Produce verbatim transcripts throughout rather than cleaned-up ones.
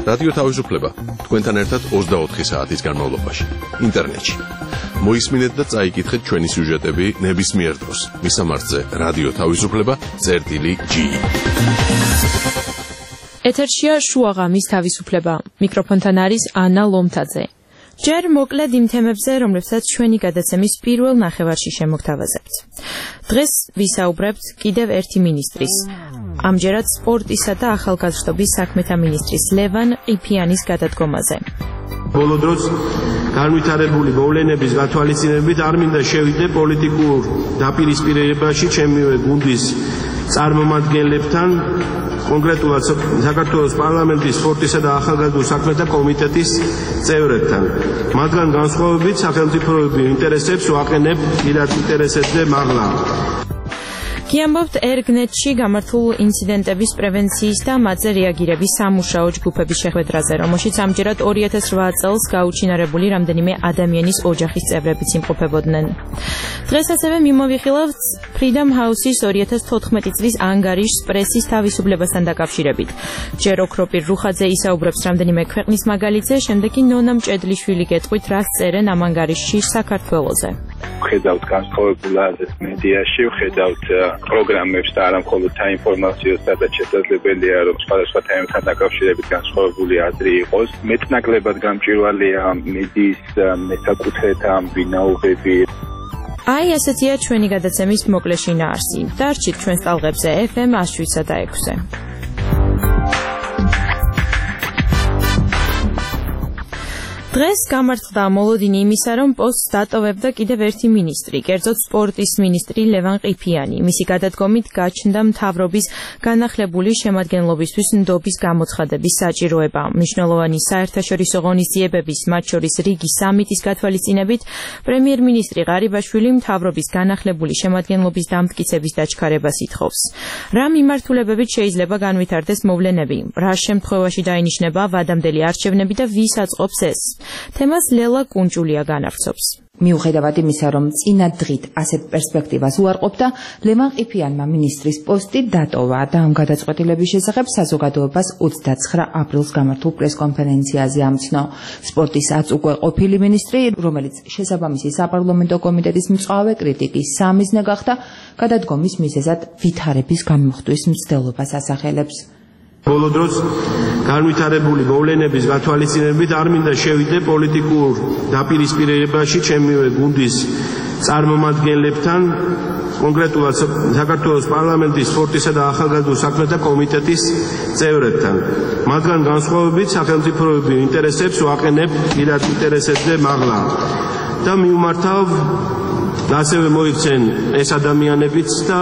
რადიო თავისუფლება თქვენთან ერთად ოცდაოთხი საათის განმავლობაში ინტერნეტში. მოისმინეთ და წაიკითხეთ ჩვენი სიუჟეტები ნებისმიერ დროს. მისამართზე რადიო თავისუფლება წერტილი ჯი. ეთერშია შუაღამის თავისუფლება. მიკროფონთან არის ანა ლომთაძე. ჯერ მოკლედ იმ თემებზე, რომლებსაც ჩვენი გადაცემის პირველ ნახევარში შემოგთავაზებთ. დღეს ვისაუბრებთ კიდევ ერთი მინისტრის. ამჯერად სპორტისა და ახალგაზრდობის საქმეთა მინისტრის ლევან ყიფიანის გადადგომაზე. ბოლო დროს განვითარებული მოვლენების გათვალისწინებით არ მინდა შევიდე პოლიტიკურ დაპირისპირებაში ჩემივე გუნდის წარმომადგენლებთან, კონკრეტულად საქართველოს პარლამენტის სპორტისა და ახალგაზრდულ საქმეთა კომიტეტის წევრებთან. მათგან განსხვავებით სახელმწიფოებრივ ინტერესებს ვაყენებ პირად ინტერესებზე მაღლა. გიამბობთ ერგნეტში გამართულ ინციდენტების პრევენციის და მათზე რეაგირების სამუშაო ჯგუფების შეხვედრაზე, რომელშიც ამჯერად ორი ათას რვა წელს გაუჩინარებული რამდენიმე ადამიანის ოჯახის წევრებიც იმყოფებოდნენ. დღეს ასევე მიმოვიხილავთ Freedom House-ის ორი ათას თოთხმეტი წლის ანგარიშს პრესის თავისუფლებასთან დაკავშირებით. ჯერ ოქროპირ რუხაძე ისაუბრებს რამდენიმე ქვეყნის მაგალითზე, შემდეგ კი ნონა მჭედლიშვილი გეტყვით, რას წერენ ამ ანგარიშში საქართველოზე. ვხედავთ განსხვავებულ აზრს მედიაში, ვხედავთ პროგრამებს და არა მხოლოდ საინფორმაციო, სადაც შესაძლებელია, რომ სხვადასხვა თემებთან დაკავშირებით განსხვავებული აზრი იყოს. მეტნაკლებად გამჭვირვალეა მედიის მესაკუთრეთა ვინაობები. აი, ასეთია ჩვენი გადაცემის მოკლე შინაარსი. დარჩით ჩვენს ტალღებზე ეფ ემ ათს შვიდსა და ექვსზე. დღეს გამართლდა მოლოდინი იმისა, რომ პოსტს დატოვებდა კიდევ ერთი მინისტრი, კერძოდ სპორტის მინისტრი ლევან ყიფიანი. მისი გადადგომით გაჩნდა მთავრობის განახლებული შემადგენლობისთვის ნდობის გამოცხადების საჭიროება. მნიშვნელოვანი საერთაშორისო ღონისძიებების, მათ შორის რიგის სამიტის გათვალისწინებით, პრემიერ-მინისტრი ღარიბაშვილი მთავრობის განახლებული შემადგენლობის დამტკიცების დაჩქარებას ითხოვს. რა მიმართულებებით შეიძლება განვითარდეს მოვლენები? რა შემთხვევაში დაინიშნება ვადამდელი არჩევნები და ვის აწყობს ეს? თემას ლელა კუნჭულია განავრცობს. მიუხედავად იმისა, რომ წინა დღით ასეთ პერსპექტივას უარყოფდა, ლევან ყიფიანმა მინისტრის პოსტი დატოვა და ამ გადაწყვეტილების შესახებ საზოგადოებას ოცდაცხრა აპრილს გამართულ პრესკონფერენციაზე ამცნო. სპორტის აც უკვე ყოფილი მინისტრი, რომელიც შესაბამისი საპარლამენტო კომიტეტის მწვავე კრიტიკის სამიზნე გახდა, გადადგომის მიზეზად ვითარების გამიმხდვის მცდელობას ასახელებს. ბოლო დროს განვითარებული მოვლენების გათვალისწინებით არ მინდა შევიდე პოლიტიკურ დაპირისპირებაში ჩემივე გუნდის წარმომადგენლებთან, კონკრეტულად საქართველოს პარლამენტის სპორტისა და ახალგაზრდულ საქმეთა კომიტეტის წევრებთან. მათგან განსხვავებით სახელმწიფოებრივ ინტერესებს ვაყენებ პირად ინტერესებზე მაღლა და მიუმართავ ასევე მოიქცენ ეს ადამიანებიც და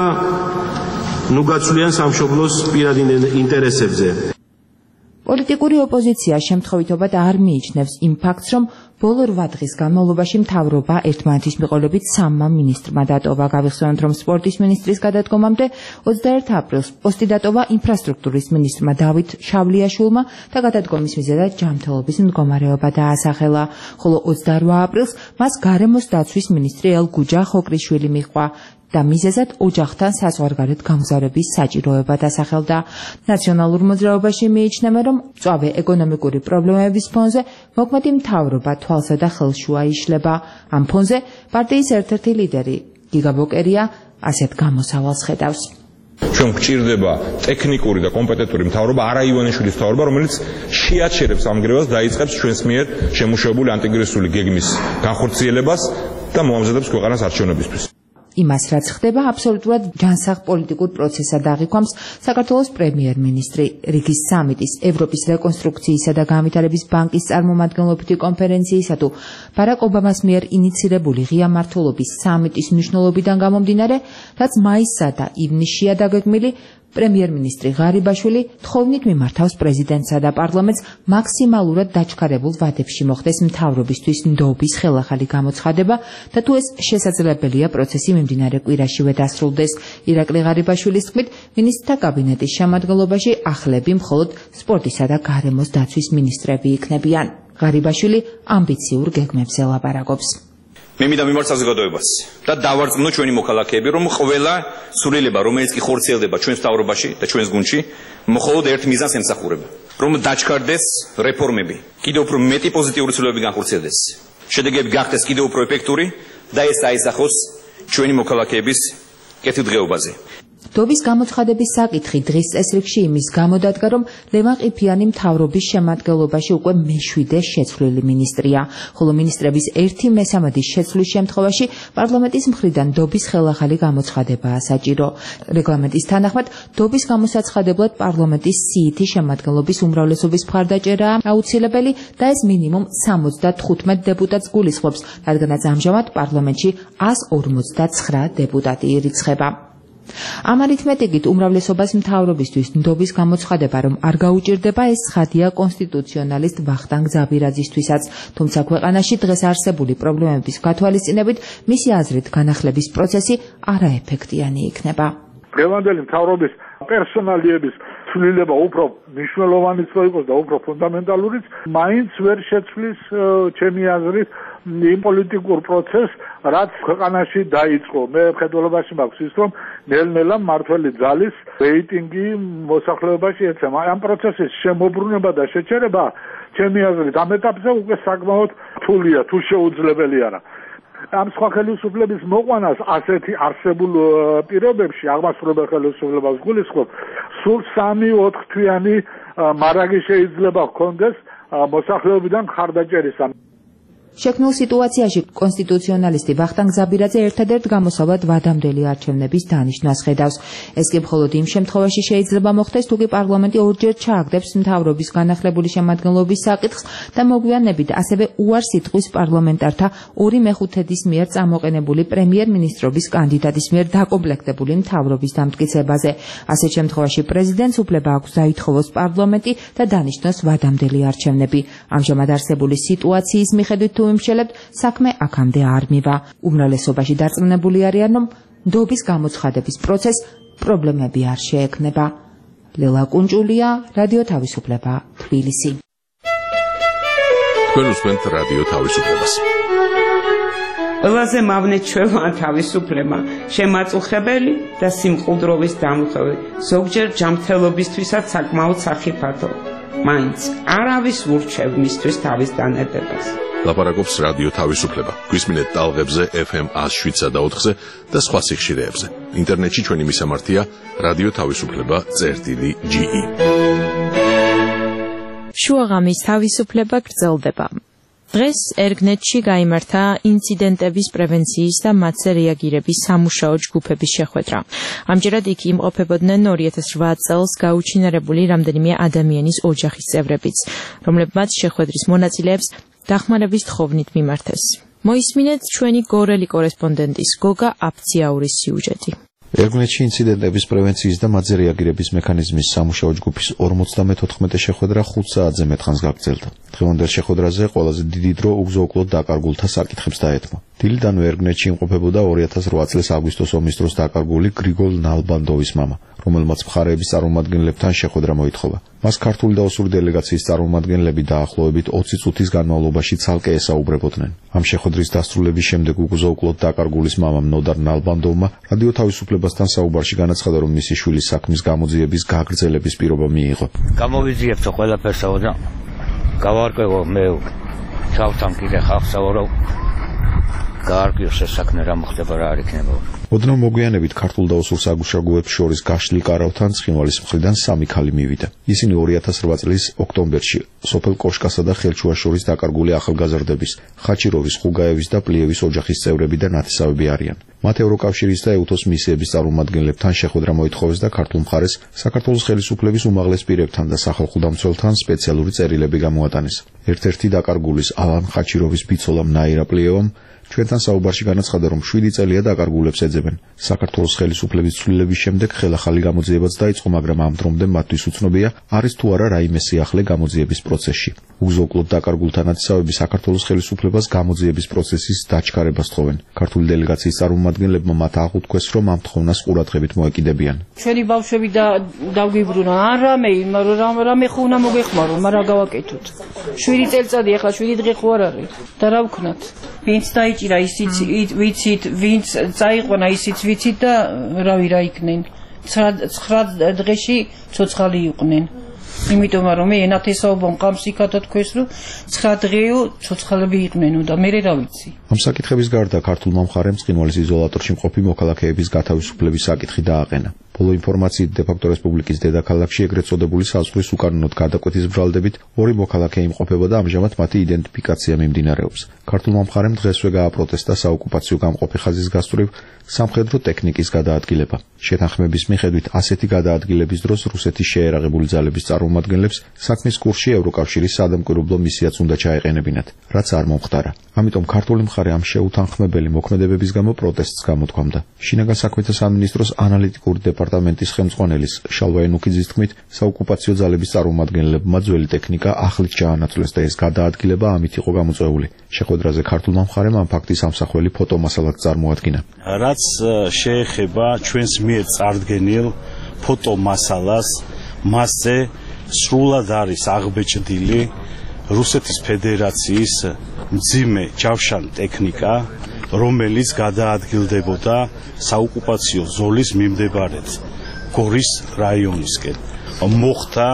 ნუ გაცვლიან სამშობლოს პირად ინტერესებზე. პოლიტიკური ოპოზიცია შემთხვევითობად არ მიიჩნევს იმ ფაქტს, რომ ბოლო რვა დღის განმავლობაში მთავრობა ერთმანეთის მიყოლებით სამმა მინისტრმა დატოვა. გავიხსენოთ, რომ სპორტის მინისტრის გადადგომამდე ოცდაერთი აპრილს პოსტი დატოვა ინფრასტრუქტურის მინისტრმა დავით შავლიაშვილმა და გადადგომის მიზეზად ჯანმრთელობის მდგომარეობა დაასახელა, ხოლო ოცდარვა აპრილს მას გარემოს დაცვის მინისტრი ელგუჯა ხოკრიშვილი მიჰყვა და მიზეზად ოჯახთან საზღვარგარეთ გამგზავრების საჭიროება დასახელდა. ნაციონალურ მოძრაობაში მიიჩნევა, რომ მწვავე ეკონომიკური პრობლემების ფონზე მოქმედი მთავრობა თვალსა და ხელშუა იშლება. ამ ფონზე პარტიის ერთ-ერთი ლიდერი გიგა ბოკერია ასეთ გამოსავალს ხედავს. ჩვენ გვჭირდება ტექნიკური და კომპეტენტური მთავრობა, არა ივანიშვილის მთავრობა, რომელიც შეაჩერებს ამგრევას, დაიწყებს ჩვენს მიერ შემუშავებული ანტიკრიზისული გეგმის განხორციელებას და მოამზადებს ქვეყანას არჩევნებისთვის. იმას, რაც ხდება, აბსოლუტურად ჯანსაღ პოლიტიკურ პროცესად აღიქვამს საქართველოს პრემიერ-მინისტრი. რიგის სამიტის, ევროპის რეკონსტრუქციისა და განვითარების ბანკის წარმომადგენლობითი კონფერენციისა თუ ბარაკ ობამას მიერ ინიცირებული ღია მმართველობის სამიტის მნიშვნელობიდან გამომდინარე, რაც მაისსა და ივნისშია დაგეგმილი, პრემიერ-მინისტრი ღარიბაშვილი თხოვნით მიმართავს პრეზიდენტსა და პარლამენტს მაქსიმალურად დაჩქარებულ ვადებში მოხდეს მთავრობისთვის ნდობის ხელახალი გამოცხადება და თუ ეს შესაძლებელია, პროცესი მიმდინარე კვირაშივე დასრულდეს. ირაკლი ღარიბაშვილის თქმით, მინისტრთა კაბინეტის შემადგენლობაში ახლები მხოლოდ სპორტისა და გარემოს დაცვის მინისტრები იქნებიან. ღარიბაშვილი ამბიციურ გეგმებზე ლაპარაკობს. მე მინდა მიმართ საზოგადოებას და დავარწმუნო ჩვენი მოქალაქეები, რომ ყველა სულილება, რომელიც კი ხორციელდება ჩვენს მთავრობაში და ჩვენს გუნდში, მხოლოდ ერთ მიზანს ემსახურება. რომ დაჩქარდეს რეფორმები, კიდევ უფრო მეტი პოზიტიური ცვლილებები განხორციელდეს. შედეგები გახდეს კიდევ უფრო ეფექტური და ეს აისახოს ჩვენი მოქალაქეების კეთილდღეობაზე. დობის გამოცხადების საკითხი დღის წესრიგში იმის გამო დადგა, რომ ლევან ყიფიანი მთავრობის შემადგენლობაში უკვე მეშვიდე შეცვლილი მინისტრია, ხოლო მინისტრების ერთი მესამედის შეცვლის შემთხვევაში პარლამენტის მხრიდან დობის ხელახალი გამოცხადებაა საჭირო. რეგლამენტის თანახმად, დობის გამოსაცხადებლად პარლამენტის სიითი შემადგენლობის უმრავლესობის მხარდაჭერაა აუცილებელი და ეს მინიმუმ სამოცდათხუთმეტ დეპუტატს გულისხმობს, რადგანაც ამჟამად პარლამენტში ას ორმოცდაცხრა დეპუტატი ირიცხება. ამ არითმეტიკით უმრავლესობას მთავრობისთვის ნდობის გამოცხადება რომ არ გაუჭირდება ეს ცხადია კონსტიტუციონალისტ ვახტანგ ზაბირაძისთვისაც, თუმცა ქვეყანაში დღეს არსებული პრობლემების გათვალისწინებით მისი აზრით განახლების პროცესი არაეფექტიანი იქნება. დღევანდელი მთავრობის პერსონალიების ცვლილება უფრო მნიშვნელოვანიც იყოს და უფრო ფუნდამენტალურიც, მაინც ვერ შეცვლის ჩემი აზრით იმ პოლიტიკურ პროცესს, რაც ქვეყანაში დაიწყო. მე მხედველობაში მაქვს ის, რომ ნელ-ნელა მმართველი ძალის რეიტინგი მოსახლეობაში ეცემა. ამ პროცესის შემოbrunება და შეჩერება, ჩემი აზრით, ამ ეტაპზე უკვე საკმაოდ რთულია, თუ შეუძლებელი არა. ამ სხვა ხელისუფლების მოყვანას ასეთი არსებულ პირობებში აღმასრულებელ ხელისუფლებას გულისხმობ, სულ სამი-ოთხ თვიანი მარაგი შეიძლება ჰქონდეს მოსახლეობიდან მხარდაჭერისა. შექმნილ სიტუაციაში კონსტიტუციონალისტი ვახტანგ ზაბირაძე ერთადერთ გამოსავალად ვადამდელი არჩევნების დანიშნას ხედავს. ეს კი მხოლოდ იმ შემთხვევაში შეიძლება მოხდეს, თუ კი პარლამენტი ორჯერ ჩააგდებს მთავრობის განახლებული შემადგენლობის საკითხს და მოგვიანებით ასევე უარს იტყვის პარლამენტართა ორი მეხუთედის მიერ წამოყენებული პრემიერ-მინისტრობის კანდიდატის მიერ დაკომპლექტებული მთავრობის დამტკიცებაზე. ასეთ შემთხვევაში პრეზიდენტს უფლება აქვს დაითხოვოს პარლამენტი და დანიშნოს ვადამდელი არჩევნები. ამჟამად არსებული სიტუაციის მიხედვით თუ იმშელებთ, საქმე აქამდე არ მივა. უმრავლესობაში დარწმუნებული არიან, რომ ნდობის გამოცხადების პროცესს პრობლემები არ შეექმნება. ლელა კუნჭულია, რადიო თავისუფლება, თბილისი. თქვენ უსმენთ რადიო თავისუფლებას. ყველაზე მავნეჩვევაა თავისუფლება, შემაწუხებელი და სიმყუდროვის დამხები, ზოგჯერ ჯანმრთელობისთვისაც საკმაოდ სახიფათო. მაინც არავის ურჩევ მისთვის თავის დანებებას. ლაპარაკობს რადიო თავისუფლება. გვისმინეთ ტალღებზე ეფ ემ ათს შვიდსა და ოთხზე და სხვა სიხშირეებზე. ინტერნეტში ჩვენი მისამართია რადიო თავისუფლება წერტილი ჯი ი. შუაღამის თავისუფლება გრძელდება. დღეს ერგნეტში გაიმართა ინციდენტების პრევენციის და მათზე რეაგირების სამუშაო ჯგუფების შეხვედრა. ამჯერად იქ იმყოფებოდნენ ორი ათას რვა წელს გაუჩინარებული რამდენიმე ადამიანის ოჯახის წევრებიც, რომლებმაც შეხვედრის მონაწილეებს დახმარების თხოვნით მიმართეს. მოისმინეთ ჩვენი გორელი კორესპონდენტის გოგა აფციაურის სიუჟეტი. ერგნეტში ინციდენტების პრევენციის და მათზე რეაგირების მექანიზმის სამუშაო ჯგუფის ორმოცდამეთოთხმეტე შეხვედრა ხუთ საათზე მეტხანს გაგრძელდა. დღევანდელ შეხვედრაზე ყველაზე დიდი დრო უგზო-უკლოდ დაკარგულთა საკითხებს დაეთმო. დილიდანვე ერგნეტში იმყოფებოდა ორი ათას რვა წლის აგვისტოს ომის დროს დაკარგული გრიგოლ ნალბანდოვის მამა, რომელმაც მხარეების წარმომადგენლებთან შეხვედრა მოითხოვა. მას ქართული და ოსური დელეგაციის წარმომადგენლები დაახლოებით ოცი წუთის განმავლობაში ცალკე ესაუბრებოდნენ. ამ შეხვედრის დასრულების შემდეგ უგზო-უკლოდ დაკარგულის მამამ ნოდარ ნალბანდოვმა რადიო თავისუფლებასთან საუბარში განაცხადა, რომ მისი შვილის საქმის გამოძიების გაგრძელების პირობა მიიღო. გამოვიზიებთ ყველაფერსაო და გავარკვევო მე ჩავთან კიდე ხალხსაო, რომ გაარკვიოს ეს საქმე რა მოხდება, რა არ იქნება. ოდნავ მოგვიანებით ქართულ და ოსურ საგუშაგოებს შორის გაშლილ კარავთან ცხინვალის მხრიდან სამი ქალი მივიდა. ისინი ორი ათას რვა წლის ოქტომბერში სოფელ კოშკასა და ხელჩუას შორის დაკარგული ახალგაზრდების ხაჩიროვის, ხუგაევის და პლიევის ოჯახის წევრები და ნათესავები არიან. მათ ევროკავშირის და ეუთოს მისიების წარმომადგენლებთან შეხვედრა მოითხოვეს და ქართულ მხარეს საქართველოს ხელისუფლების უმაღლეს პირებთან და სახალხო დამცველთან სპეციალური წერილები გამოატანეს. ერთ-ერთი დაკარგულის ალან ხაჩიროვის ბიცოლამ ნაირა პლიევამ ჩვენთან საუბარში განაცხადა, რომ შვიდი წელია დაკარგულებს ეძებენ. საქართველოს ხელისუფლების ცვლილების შემდეგ ხელახალი გამოძიებაც დაიწყო, მაგრამ ამ დრომდე მათთვის უცნობია, არის თუ არა რაიმე სიახლე გამოძიების პროცესში. უგზო-უკლოდ დაკარგულთა ნათესავები საქართველოს ხელისუფლებას გამოძიების პროცესის დაჩქარებას თხოვენ. ქართული დელეგაციის წარმომადგენლებმა მათ აღუთქვეს, რომ ამ თხოვნას ყურადღებით მოეკიდებიან. ჩვენი ბავშვები და დავგვიბრუნა, არა მე, მაგრამ რამე ხო უნდა მოგეხმარო, მაგრამ გავაკეთოთ. შვიდი წელიწადი ახლა შვიდი დღე ხო არ არის და რა ვქნათ? ვინც დაიჭირა ისიც ვიცით, ვინც წაიყვანა ისიც ვიცით და რავი რა იქნენ. ცხრა დღეში ცოცხალი იყვნენ. იმიტომ რომ მე ენათესაობა მყავს იქათა თქვენს რომ ცხრა დღეო ცოცხალები იყვნენ და მე რა ვიცი. ამ საკითხების გარდა ქართულმა მხარემ ცხინვალის იზოლატორში მყოფი მოქალაქეების გათავისუფლების საკითხი დააყენა. ბოლო ინფორმაციით დე-ფაქტო რესპუბლიკის დედაქალაქში ეგრეთ წოდებული საზღვრის უკანონოდ გადაკვეთის ბრალდებით ორი მოქალაქე იმყოფება და ამჟამად მათი იდენტიფიკაცია მიმდინარეობს. ქართულმა მხარემ დღესვე გააპროტესტა საოკუპაციო გამყოფი ხაზის გასწვრივ სამხედრო ტექნიკის გადაადგილება. შეთანხმების მიხედვით ასეთი გადაადგილების დროს რუსეთის შეერაღებული ძალების წარმომადგენლებს საქმის კურსში ევროკავშირის სადამკვირვებლო მისიაც უნდა ჩაეყენებინათ, რაც არ მომხდარა. ამიტომ ქართული მხარე ამ შეუთანხმებელი მოქმედებების გამო პროტესტს გამოთქვამდა. შინაგან საქმეთა სამინისტროს ანალიტიკური დეპარტამენტის ხელმძღვანელის შალვა ენუქიძის თქმით, საოკუპაციო ძალების წარმომადგენლებმა ძველი ტექნიკა ახლით ჩაანაცვლეს და ეს გადაადგილება ამით იყო გამოწვეული. შეხვედრაზე ქართულმა მხარემ ამ ფაქტის ამსახველი ფოტომასალაც წარმოადგინა. რაც შეეხება ჩვენს მიერ წარდგენილ ფოტომასალას, მასზე სრულად არის აღბეჭდილი რუსეთის ფედერაციის მძიმე ჯავშან ტექნიკა, რომელიც გადაადგილდებოდა საოკუპაციო ზოლის მიმდებარედ გორის რაიონისკენ. მოხდა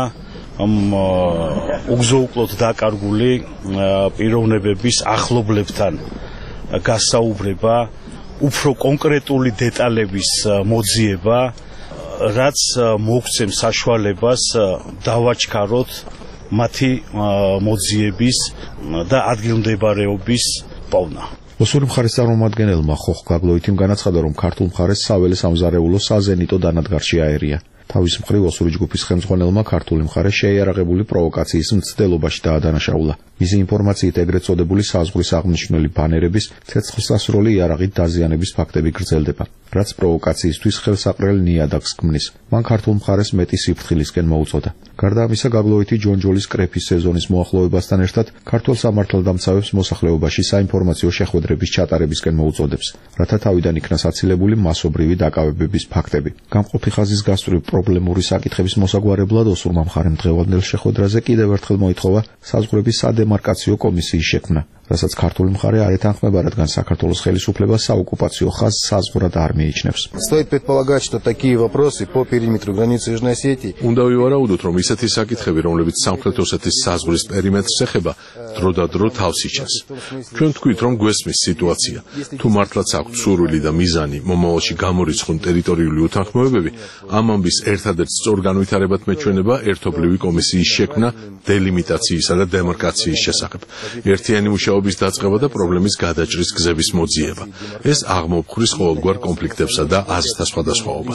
უგზოუკლოდ დაკარგული პიროვნებების ახლობლებთან გასაუბრება, უფრო კონკრეტული დეტალების მოძიება, რაც მოგცემს საშუალებას დავაჩქაროთ მათი მოძიების და ადგილმდებარეობის პოვნა. ოსური მხარის წარმომადგენელმა ხოხ გაგლოითიმ განაცხადა, რომ ქართულ მხარეს საველე სამზარეულო საზენიტო დანადგარში აერია. თავის მხრივ ოსური ჯგუფის ხელმძღვანელმა ქართული მხარე შეიარაღებული პროვოკაციის მცდელობაში დაადანაშაულა. მისი ინფორმაციით ეგრეთ წოდებული საზღვრის აღმნიშვნელი ბანერების ცეცხლსასროლი იარაღით დაზიანების ფაქტები გრძელდება, რაც პროვოკაციისთვის ხელსაყრელ ნიადაგს ქმნის. მან ქართულ მხარეს მეტი სიფრთხილისკენ მოუწოდა. გარდა ამისა, გაგლოითი ჯონჯოლის კრეფის სეზონის მოახლოებასთან ერთად ქართულ სამართალდამცავებს მოსახლეობაში საინფორმაციო შეხვედრების ჩატარებისკენ მოუწოდებს, რათა თავიდან იქნას აცილებული მასობრივი დაკავებების ფაქტები. გამყოფი ხაზის გასწვრივ პრობლემური საკითხების მოსაგვარებლად ოსურმა მხარემ დღევანდელ შეხვედრაზე კიდევ ერთხელ მოითხოვა საზღვრების სადემარკაციო კომისიის შექმნა, რასაც ქართული მხარე არ ეთანხმება, რადგან საქართველოს ხელისუფლებას საოკუპაციო ხაზს საზღვრად არ მიიჩნევს. Стоит предполагать, что такие вопросы по периметру границы Южной Осетии. უნდა ვივარაუდოთ, რომ ისეთი საკითხები, რომლებიც სამხრეთ ოსეთის საზღვრის პერიმეტრს ეხება, დროდადრო თავს იჩენს. ჩვენ თქვით, რომ გვესმის სიტუაცია. თუ მართლაც აქვს სურვილი და მიზანი მომავალში გამორიცხონ ტერიტორიული უთანხმოებები, ამ ამბის ერთადერთ სწორ განვითარებად მეჩვენება ერთობლივი კომისიის შექმნა დელიმიტაციისა და დემარკაციის შესახებ. ერთიანი მუშაობის დაწყება და პრობლემის გადაჭრის გზების მოძიება. ეს აღმოფხრის ყოველგვარ კონფლიქტებსა და აზრთა სხვადასხვაობას.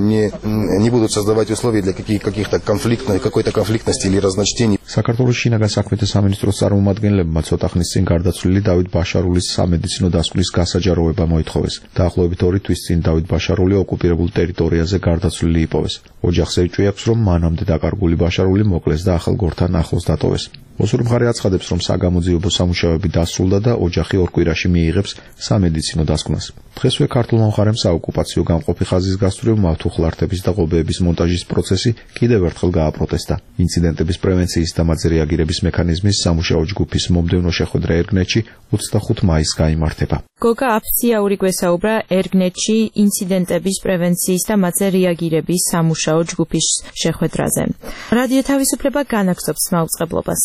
Не будут создавать условия для каких-то конфликтной, какой-то конфликтности или разночтений. საქართველოს შინაგან საქმეთა სამინისტროს წარმომადგენლებმა ცოტა ხნის წინ გარდაცვლილი დავით ბაშარულის სამედიცინო დასკვნის გასაჯაროება მოითხოვეს. დაახლოებით ორი თვის წინ დავით ბაშარული ოკუპირებულ ტერიტორიაზე გარდაცვლილი იპოვეს. ოჯახს ეჭვიაქვს, რომ მანამდე დაკარგული ბაშარული მოკლეს და ახალ გორთან ახლოს დატოვეს. ოსური მხარე აცხადებს, რომ საგამოძიებო სამუშაოები დასრულდა და ოჯახი ორ კვირაში მიიღებს სამედიცინო დასკვნას. დღესვე ქართულმა მხარემ საოკუპაციო გამყოფი ხაზის გასწვრივ მავთუხლართების და ღობეების მონტაჟის პროცესი კიდევ ერთხელ გააპროტესტა. ინციდენტების პრევენციის და მათზე რეაგირების მექანიზმის სამუშაო ჯგუფის მომდევნო შეხვედრა ერგნეთში ოცდახუთი მაისს გაიმართება. გოგა აფსიაური გვესაუბრა ერგნეთში ინციდენტების პრევენციის და მათზე რეაგირების სამუშაო ჯგუფის შეხვედრაზე. რადიო თავისუფლება განაგრძობს მაუწყებლობას.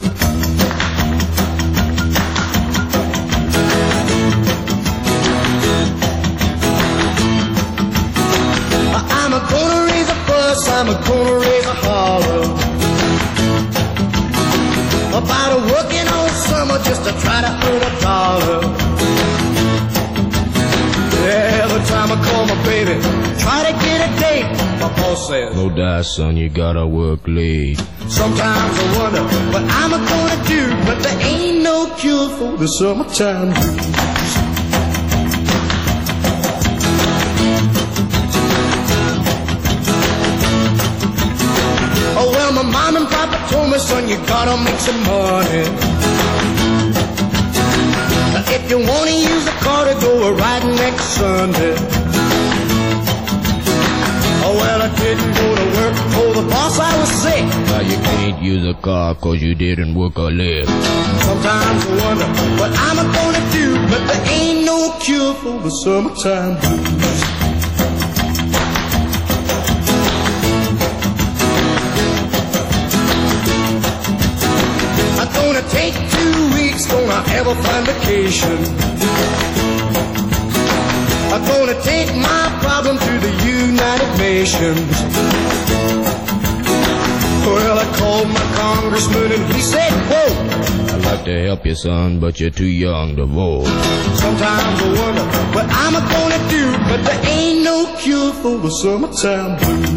I'm gonna raise a fuss, I'm gonna raise a holler about a working all summer just to try to earn a dollar. Every time I call my baby, try to get a date, my boss says, no die, son, you gotta work late. Sometimes I wonder what I'm gonna do, but there ain't no cure for the summertime blues. Oh well, my mom and papa told me, son, you gotta make some money. If you wanna use a car to go a riding next Sunday. Oh well, I didn't go to work, oh the boss, I was sick. Now you can't use a car cause you didn't work or live. Sometimes I wonder what I'm gonna do, but there ain't no cure for the summertime blues. I ever find vacation. I'm gonna take my problem to the United Nations. Well, I called my congressman and he said, whoa, I'd like to help you, son, but you're too young to vote. Sometimes I wonder what I'm gonna do, but there ain't no cure for the summertime blues.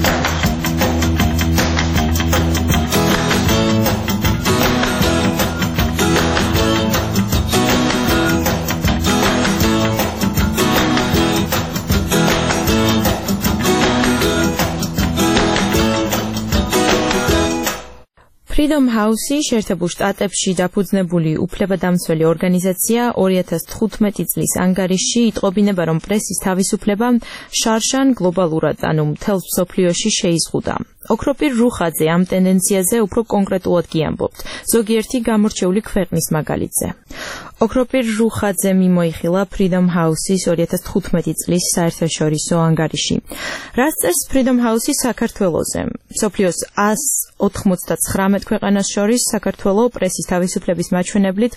Freedom House-ი შეერთებულ შტატებში დაფუძნებული უფლებადამცველი ორგანიზაცია ორი ათას თხუთმეტი წლის ანგარიშში იტყობინება, რომ პრესის თავისუფლება შარშან გლობალურად, ანუ მთელ მსოფლიოში შეიზღუდა. ოქროპირ რუხაძე ამ ტენდენციაზე უფრო კონკრეტულად გიამბობთ, ზოგიერთი გამორჩეული ქვეყნის მაგალითზე. ოქროპირ რუხაძე მიმოიხილა Freedom House-ის ორი ათას თხუთმეტი წლის საერთაშორისო ანგარიში. რას წერს Freedom House-ი საქართველოზე? მსოფლიოს ას ოთხმოცდაცხრამეტ ქვეყანას შორის საქართველო პრესის თავისუფლების მაჩვენებლით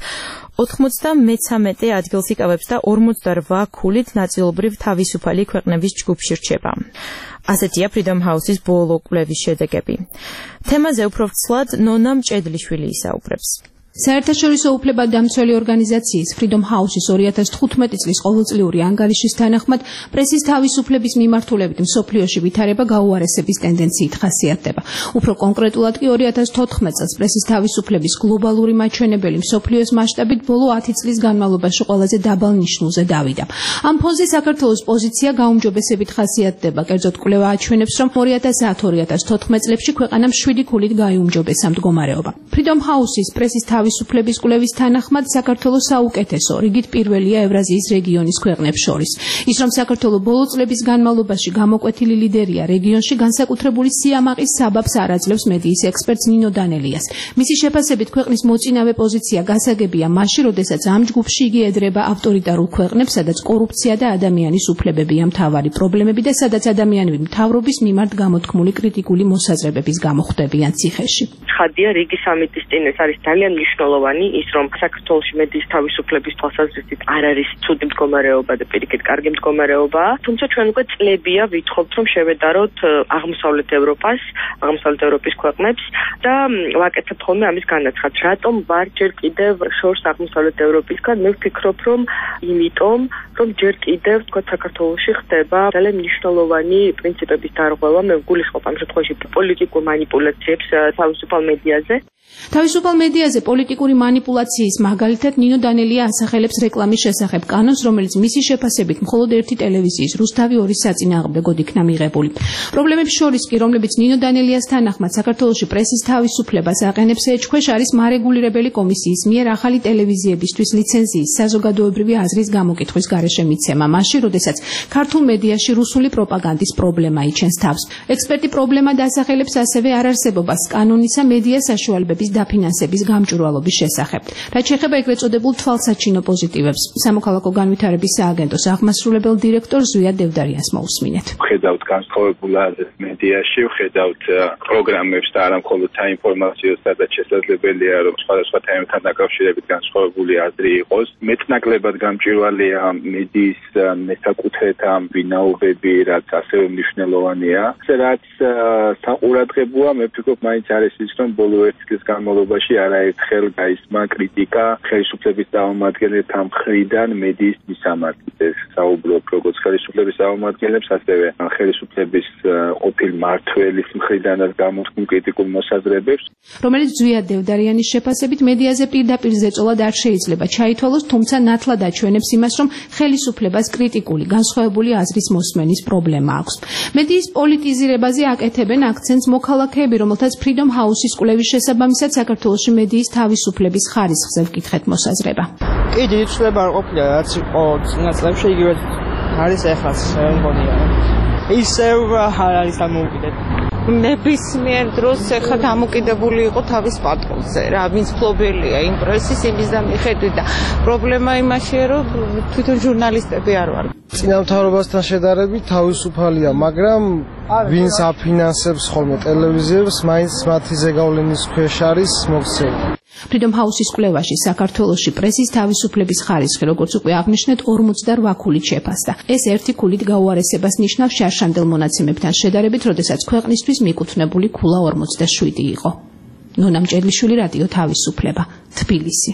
ოთხმოცდამეცამეტე ადგილს იკავებს და ორმოცდარვა ქულით ნაწილობრივ თავისუფალი ქვეყნების ჯგუფში რჩება. ასეთია Freedom House-ის ბოლო კვლევის შედეგები. თემაზე უფრო ვრცლად ნონა მჭედლიშვილი ისაუბრებს. საერთაშორისო უფლებადამცველი ორგანიზაციის Freedom House-ის ორი ათას თხუთმეტი წლის ყოველწლიური ანგარიშის თანახმად პრესის თავისუფლების მიმართულებით მსოფლიოში ვითარება გაუარესების ტენდენციით ხასიათდება. უფრო კონკრეტულად კი ორი ათას თოთხმეტ წელს პრესის თავისუფლების გლობალური მაჩვენებელი მსოფლიოს მასშტაბით ბოლო ათი წლის განმავლობაში ყველაზე დაბალ ნიშნულზე დავიდა. ამ ფონზე საქართველოს პოზიცია გაუმჯობესებით ხასიათდება. კერძოდ კვლევა აჩვენებს, რომ ორი ათას ათი ორი ათას თოთხმეტ წლებში ქვეყანამ შვიდი ქულით გაიუმჯობესა მდგომარეობა. Freedom House-ის პრესის თავისუფლების კვლევის თანახმად საქართველოს საუკეთესო, რიგით პირველია ევრაზიის რეგიონის ქვეყნებს შორის. ის რომ საქართველო ბოლო წლების განმავლობაში გამოკვეთილი ლიდერია რეგიონში, განსაკუთრებული სიამაყის საბაბს არ აძლევს მედიის ექსპერტს ნინო დანელიას. მისი შეფასებით ქვეყნის მოწინავე პოზიცია გასაგებია მაშინ, როდესაც ამ ჯგუფში იგი εδრება ავტორიტარულ ქვეყნებს, სადაც კორუფცია და ადამიანის უფლებებია მთავარი პრობლემები და სადაც ადამიანები მთავრობის მიმართ გამოთქმული კრიტიკული მოსაზრებების გამოხდებიან ციხეში. ხადია რიგი სამიტის წინ ეს არის ძალიან მნიშვნელოვანი ის რომ საქართველოში მედიის თავისუფლების თვალსაზრისით არ არის ცუდი მდგომარეობა და პირიქით კარგი მდგომარეობა, თუმცა ჩვენ უკვე წლებია ვითხოვთ რომ შევედაროთ აღმოსავლეთ ევროპას, აღმოსავლეთ ევროპის ქვეყნებს და ვაკეთებთ ხოლმე ამის განაცხადს. რატომ ვარ ჯერ კიდევ შორს აღმოსავლეთ ევროპისგან? მე ვფიქრობ რომ იმიტომ რომ ჯერ კიდევ თქვა საქართველოში ხდება ძალიან მნიშვნელოვანი პრინციპების დარღვევა. მე ვგულისხმობ ამ შემთხვევაში პოლიტიკურ მანიპულაციებს თავისუფალ მედიაზე. თავისუფალ მედიაზე პოლიტიკური მანიპულაციის მაგალითად ნინო დანელია ასახელებს რეკლამის შესახებ კანონს, რომელიც მისი შეფასებით მხოლოდ ერთი ტელევიზიის რუსთავი ორის საწინააღმდეგოდ იქნა მიღებული. პრობლემებს შორის კი, რომლებიც ნინო დანელიას თანახმად საქართველოში პრესის თავისუფლებას აყენებს ეჭქვეშ, არის მარეგულირებელი კომისიის მიერ ახალი ტელევიზიებისთვის ლიცენზიის საზოგადოებრივი აზრის გამოკითხვის გარეშე მიცემა, მაშინ, როდესაც ქართულ მედიაში რუსული პროპაგანდის პრობლემა იჩენს თავს. ექსპერტი პრობლემა დასახელებს ასევე არარსებობას კანონისა მედია საშუალებების დაფინანსების გამჭვირვალობის შესახებ. რაც შეეხება ეგრეთ წოდებულ თვალსაჩინო პოზიტივებს, სამოქალაქო განვითარების სააგენტოს აღმასრულებელ დირექტორ ზვია დევდარიანს მოусმინეთ. ვხედავთ განსხვავებულ აზრს მედიაში, ვხედავთ პროგრამებს და არა მხოლოდ საინფორმაციო, სადაც შესაძლებელია რომ სხვადასხვა თემებთან დაკავშირებით განსხვავებული აზრი იყოს. მეტნაკლებად გამჭვირვალეა მედიის მესაკუთრეთა ვინაობები, რაც ასევე მნიშვნელოვანია. რაც საყურადღებოა, მე ვფიქრობ, მაინც არის ის, რომ ბოლო ერთი წლის განმავლობაში არაერთხელ გაისმა კრიტიკა ხელისუფლების წარმომადგენელთა მხრიდან მედიის მისამართით. ეს საუბრობ როგორც ხელისუფლების წარმომადგენლებს, ასევე ხელისუფლების ყოფილ მმართველის მხრიდანაც გამოთქმულ კრიტიკულ მოსაზრებებს, რომელიც ზვია დევდარიანის შეფასებით მედიაზე პირდაპირ ზეწოლად არ შეიძლება ჩაითვალოს, თუმცა ნათლად აჩვენებს იმას, რომ ხელისუფლებას კრიტიკული განსხვავებული აზრის მოსმენის პრობლემა აქვს. მედიის პოლიტიზირებაზე აკეთებენ აქცენტს მოქალაქეები, რომელთაც Freedom House-ის კვლევის შესაბამისად საქართველოში მედიის თავისუფლების ხარისხზე ვკითხეთ მოსაზრება. კი, დიდი ცვლილება არ ყოფილა, რაც იყო წინა წლებში, იგივე არის ეხლაც, მე მგონია. ისევ არ არის დამოუკიდებელი. ნებისმიერ დროს ეხლა დამოკიდებული იყო თავის პატრონზე, რა, ვინც ფლობელია იმ პრესის იმის და მიხედვით და პრობლემა იმაშია, რომ თვითონ ჟურნალისტები არ ვარ. წინამთავრობასთან შედარებით თავისუფალია, მაგრამ ვინც აფინანსებს ხოლმე ტელევიზიებს, მაინც მათი ზეგავლენის ქვეშ არის მოქცეული. Freedom House-ის კვლევაში საქართველოში პრესის თავისუფლების ხარისხი, როგორც უკვე აღნიშნეთ, ორმოცდაოთხ ქულით შეფასდა. ეს ერთი ქულით გაუარესებას ნიშნავს შარშანდელ მონაცემებთან შედარებით, როდესაც ქვეყნისთვის მიკუთვნებული ქულა ორმოცდაშვიდი იყო. ნონა მჭედლიშვილი, რადიო თავისუფლება, თბილისი.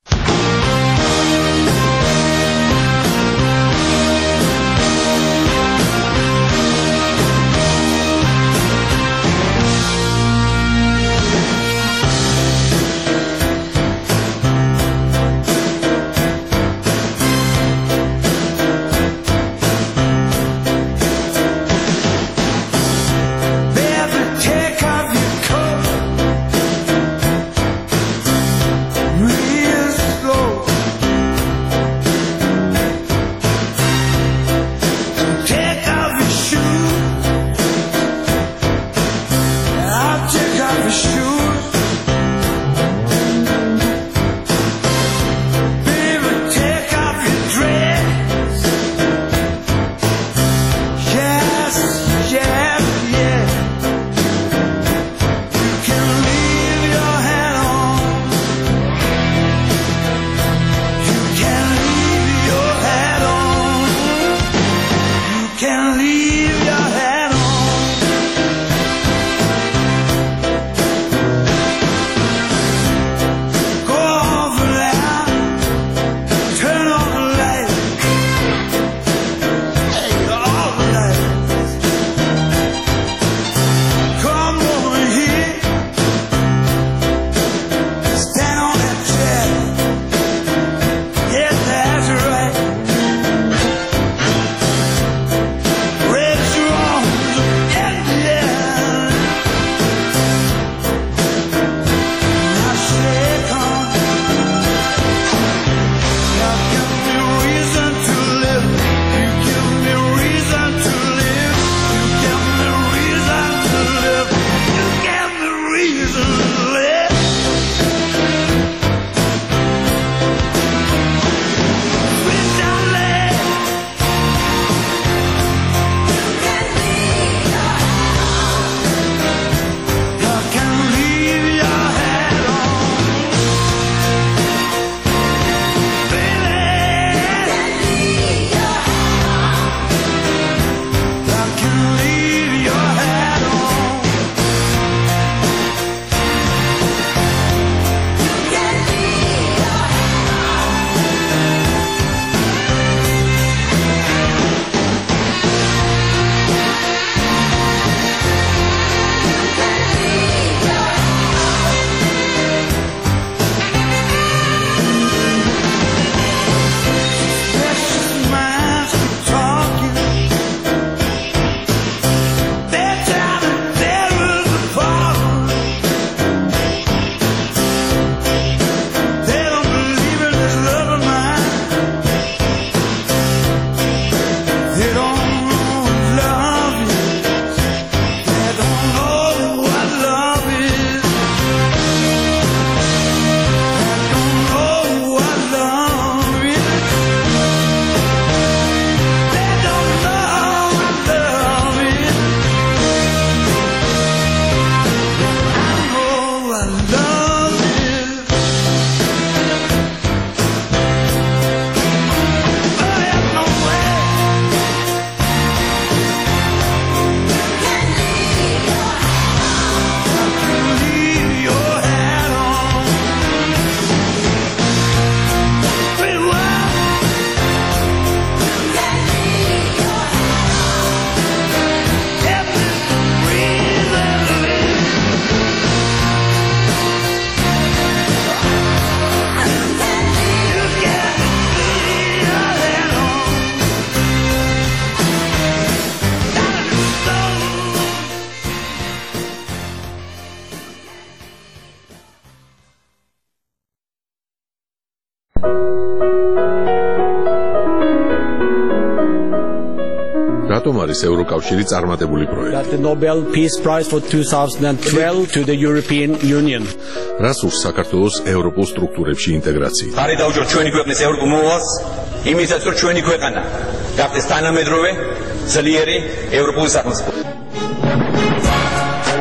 რატომ არის ევროკავშირი წარმატებული პროექტი? The Nobel Peace Prize for twenty twelve to the European Union. რას უშ საქართველოს ევროპულ სტრუქტურებში ინტეგრაცია? ხარი დაუჯეროთ ჩვენი ქვეყნის ევროპულ მოვალს, იმისაც რომ ჩვენი ქვეყანა გახდეს თანამედროვე, ძლიერი ევროპული სახელმწიფო.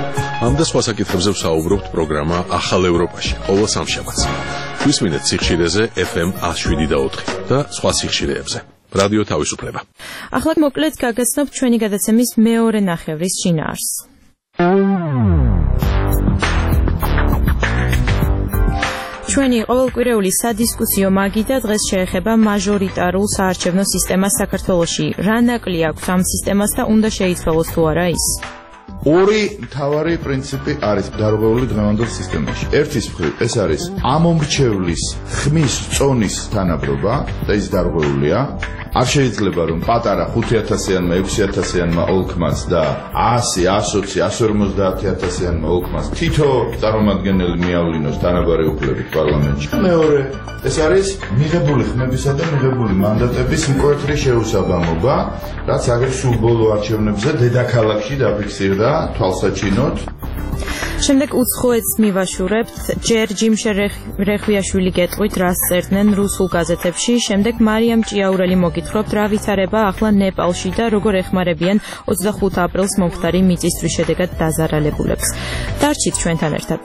ამ და სხვა საკითხებზე ვსაუბრობთ პროგრამა ახალ ევროპაში ყოველ სამშაბათს. გვისმინეთ სიხშირეზე ეფ ემ one oh seven და four და სხვა სიხშირეებზე. რადიო თავისუფლება. ახლა მოკლედ გაგაცნობთ ჩვენი გადაცემის მეორე ნახევრის შინაარსს. ჩვენი ყოველკვირეული სადისკუსიო მაგიდა დღეს შეეხება მაჟორიტარულ საარჩევნო სისტემას საქართველოში. რა ნაკლი აქვს ამ სისტემას და უნდა შეიცვალოს თუ არა ის? ორი მთავარი პრინციპი არის დარღვეული დღევანდელ სისტემაში. ერთის მხრივ ეს არის ამომრჩევლის ხმის წონის თანაბრობა და ის დარღვეულია. არ შეიძლება რომ პატარა ხუთი ათასიანმა ექვსი ათასიანმა ოლქმას და one hundred, one twenty, one fifty ათასიანმა ოლქმას თითო წარმომადგენელი მიავლინოს თანაბარი უფლებით პარლამენტში. მეორე ეს არის მიღებული ხმებისა და მიღებული მანდატების მკვეთრი შეუსაბამობა, რაც აგერ სულ ბოლო არჩევნებზე დედაქალაქში დაფიქსირდა თვალსაჩინოდ. შემდეგ უცხოეთს მივაშურებთ, ჯერ ჯიმშე რეხვიაშვილი გეტყვით, რას წერდნენ რუსულ გაზეთებში, შემდეგ მარიამ ჭიაურელი მოგითხრობთ, რა ვითარება ახლა ნეპალში და როგორ ეხმარებიან ოცდახუთი აპრილს მომხდარი მიწისძვრის შედეგად დაზარალებულებს. დარჩით ჩვენთან ერთად.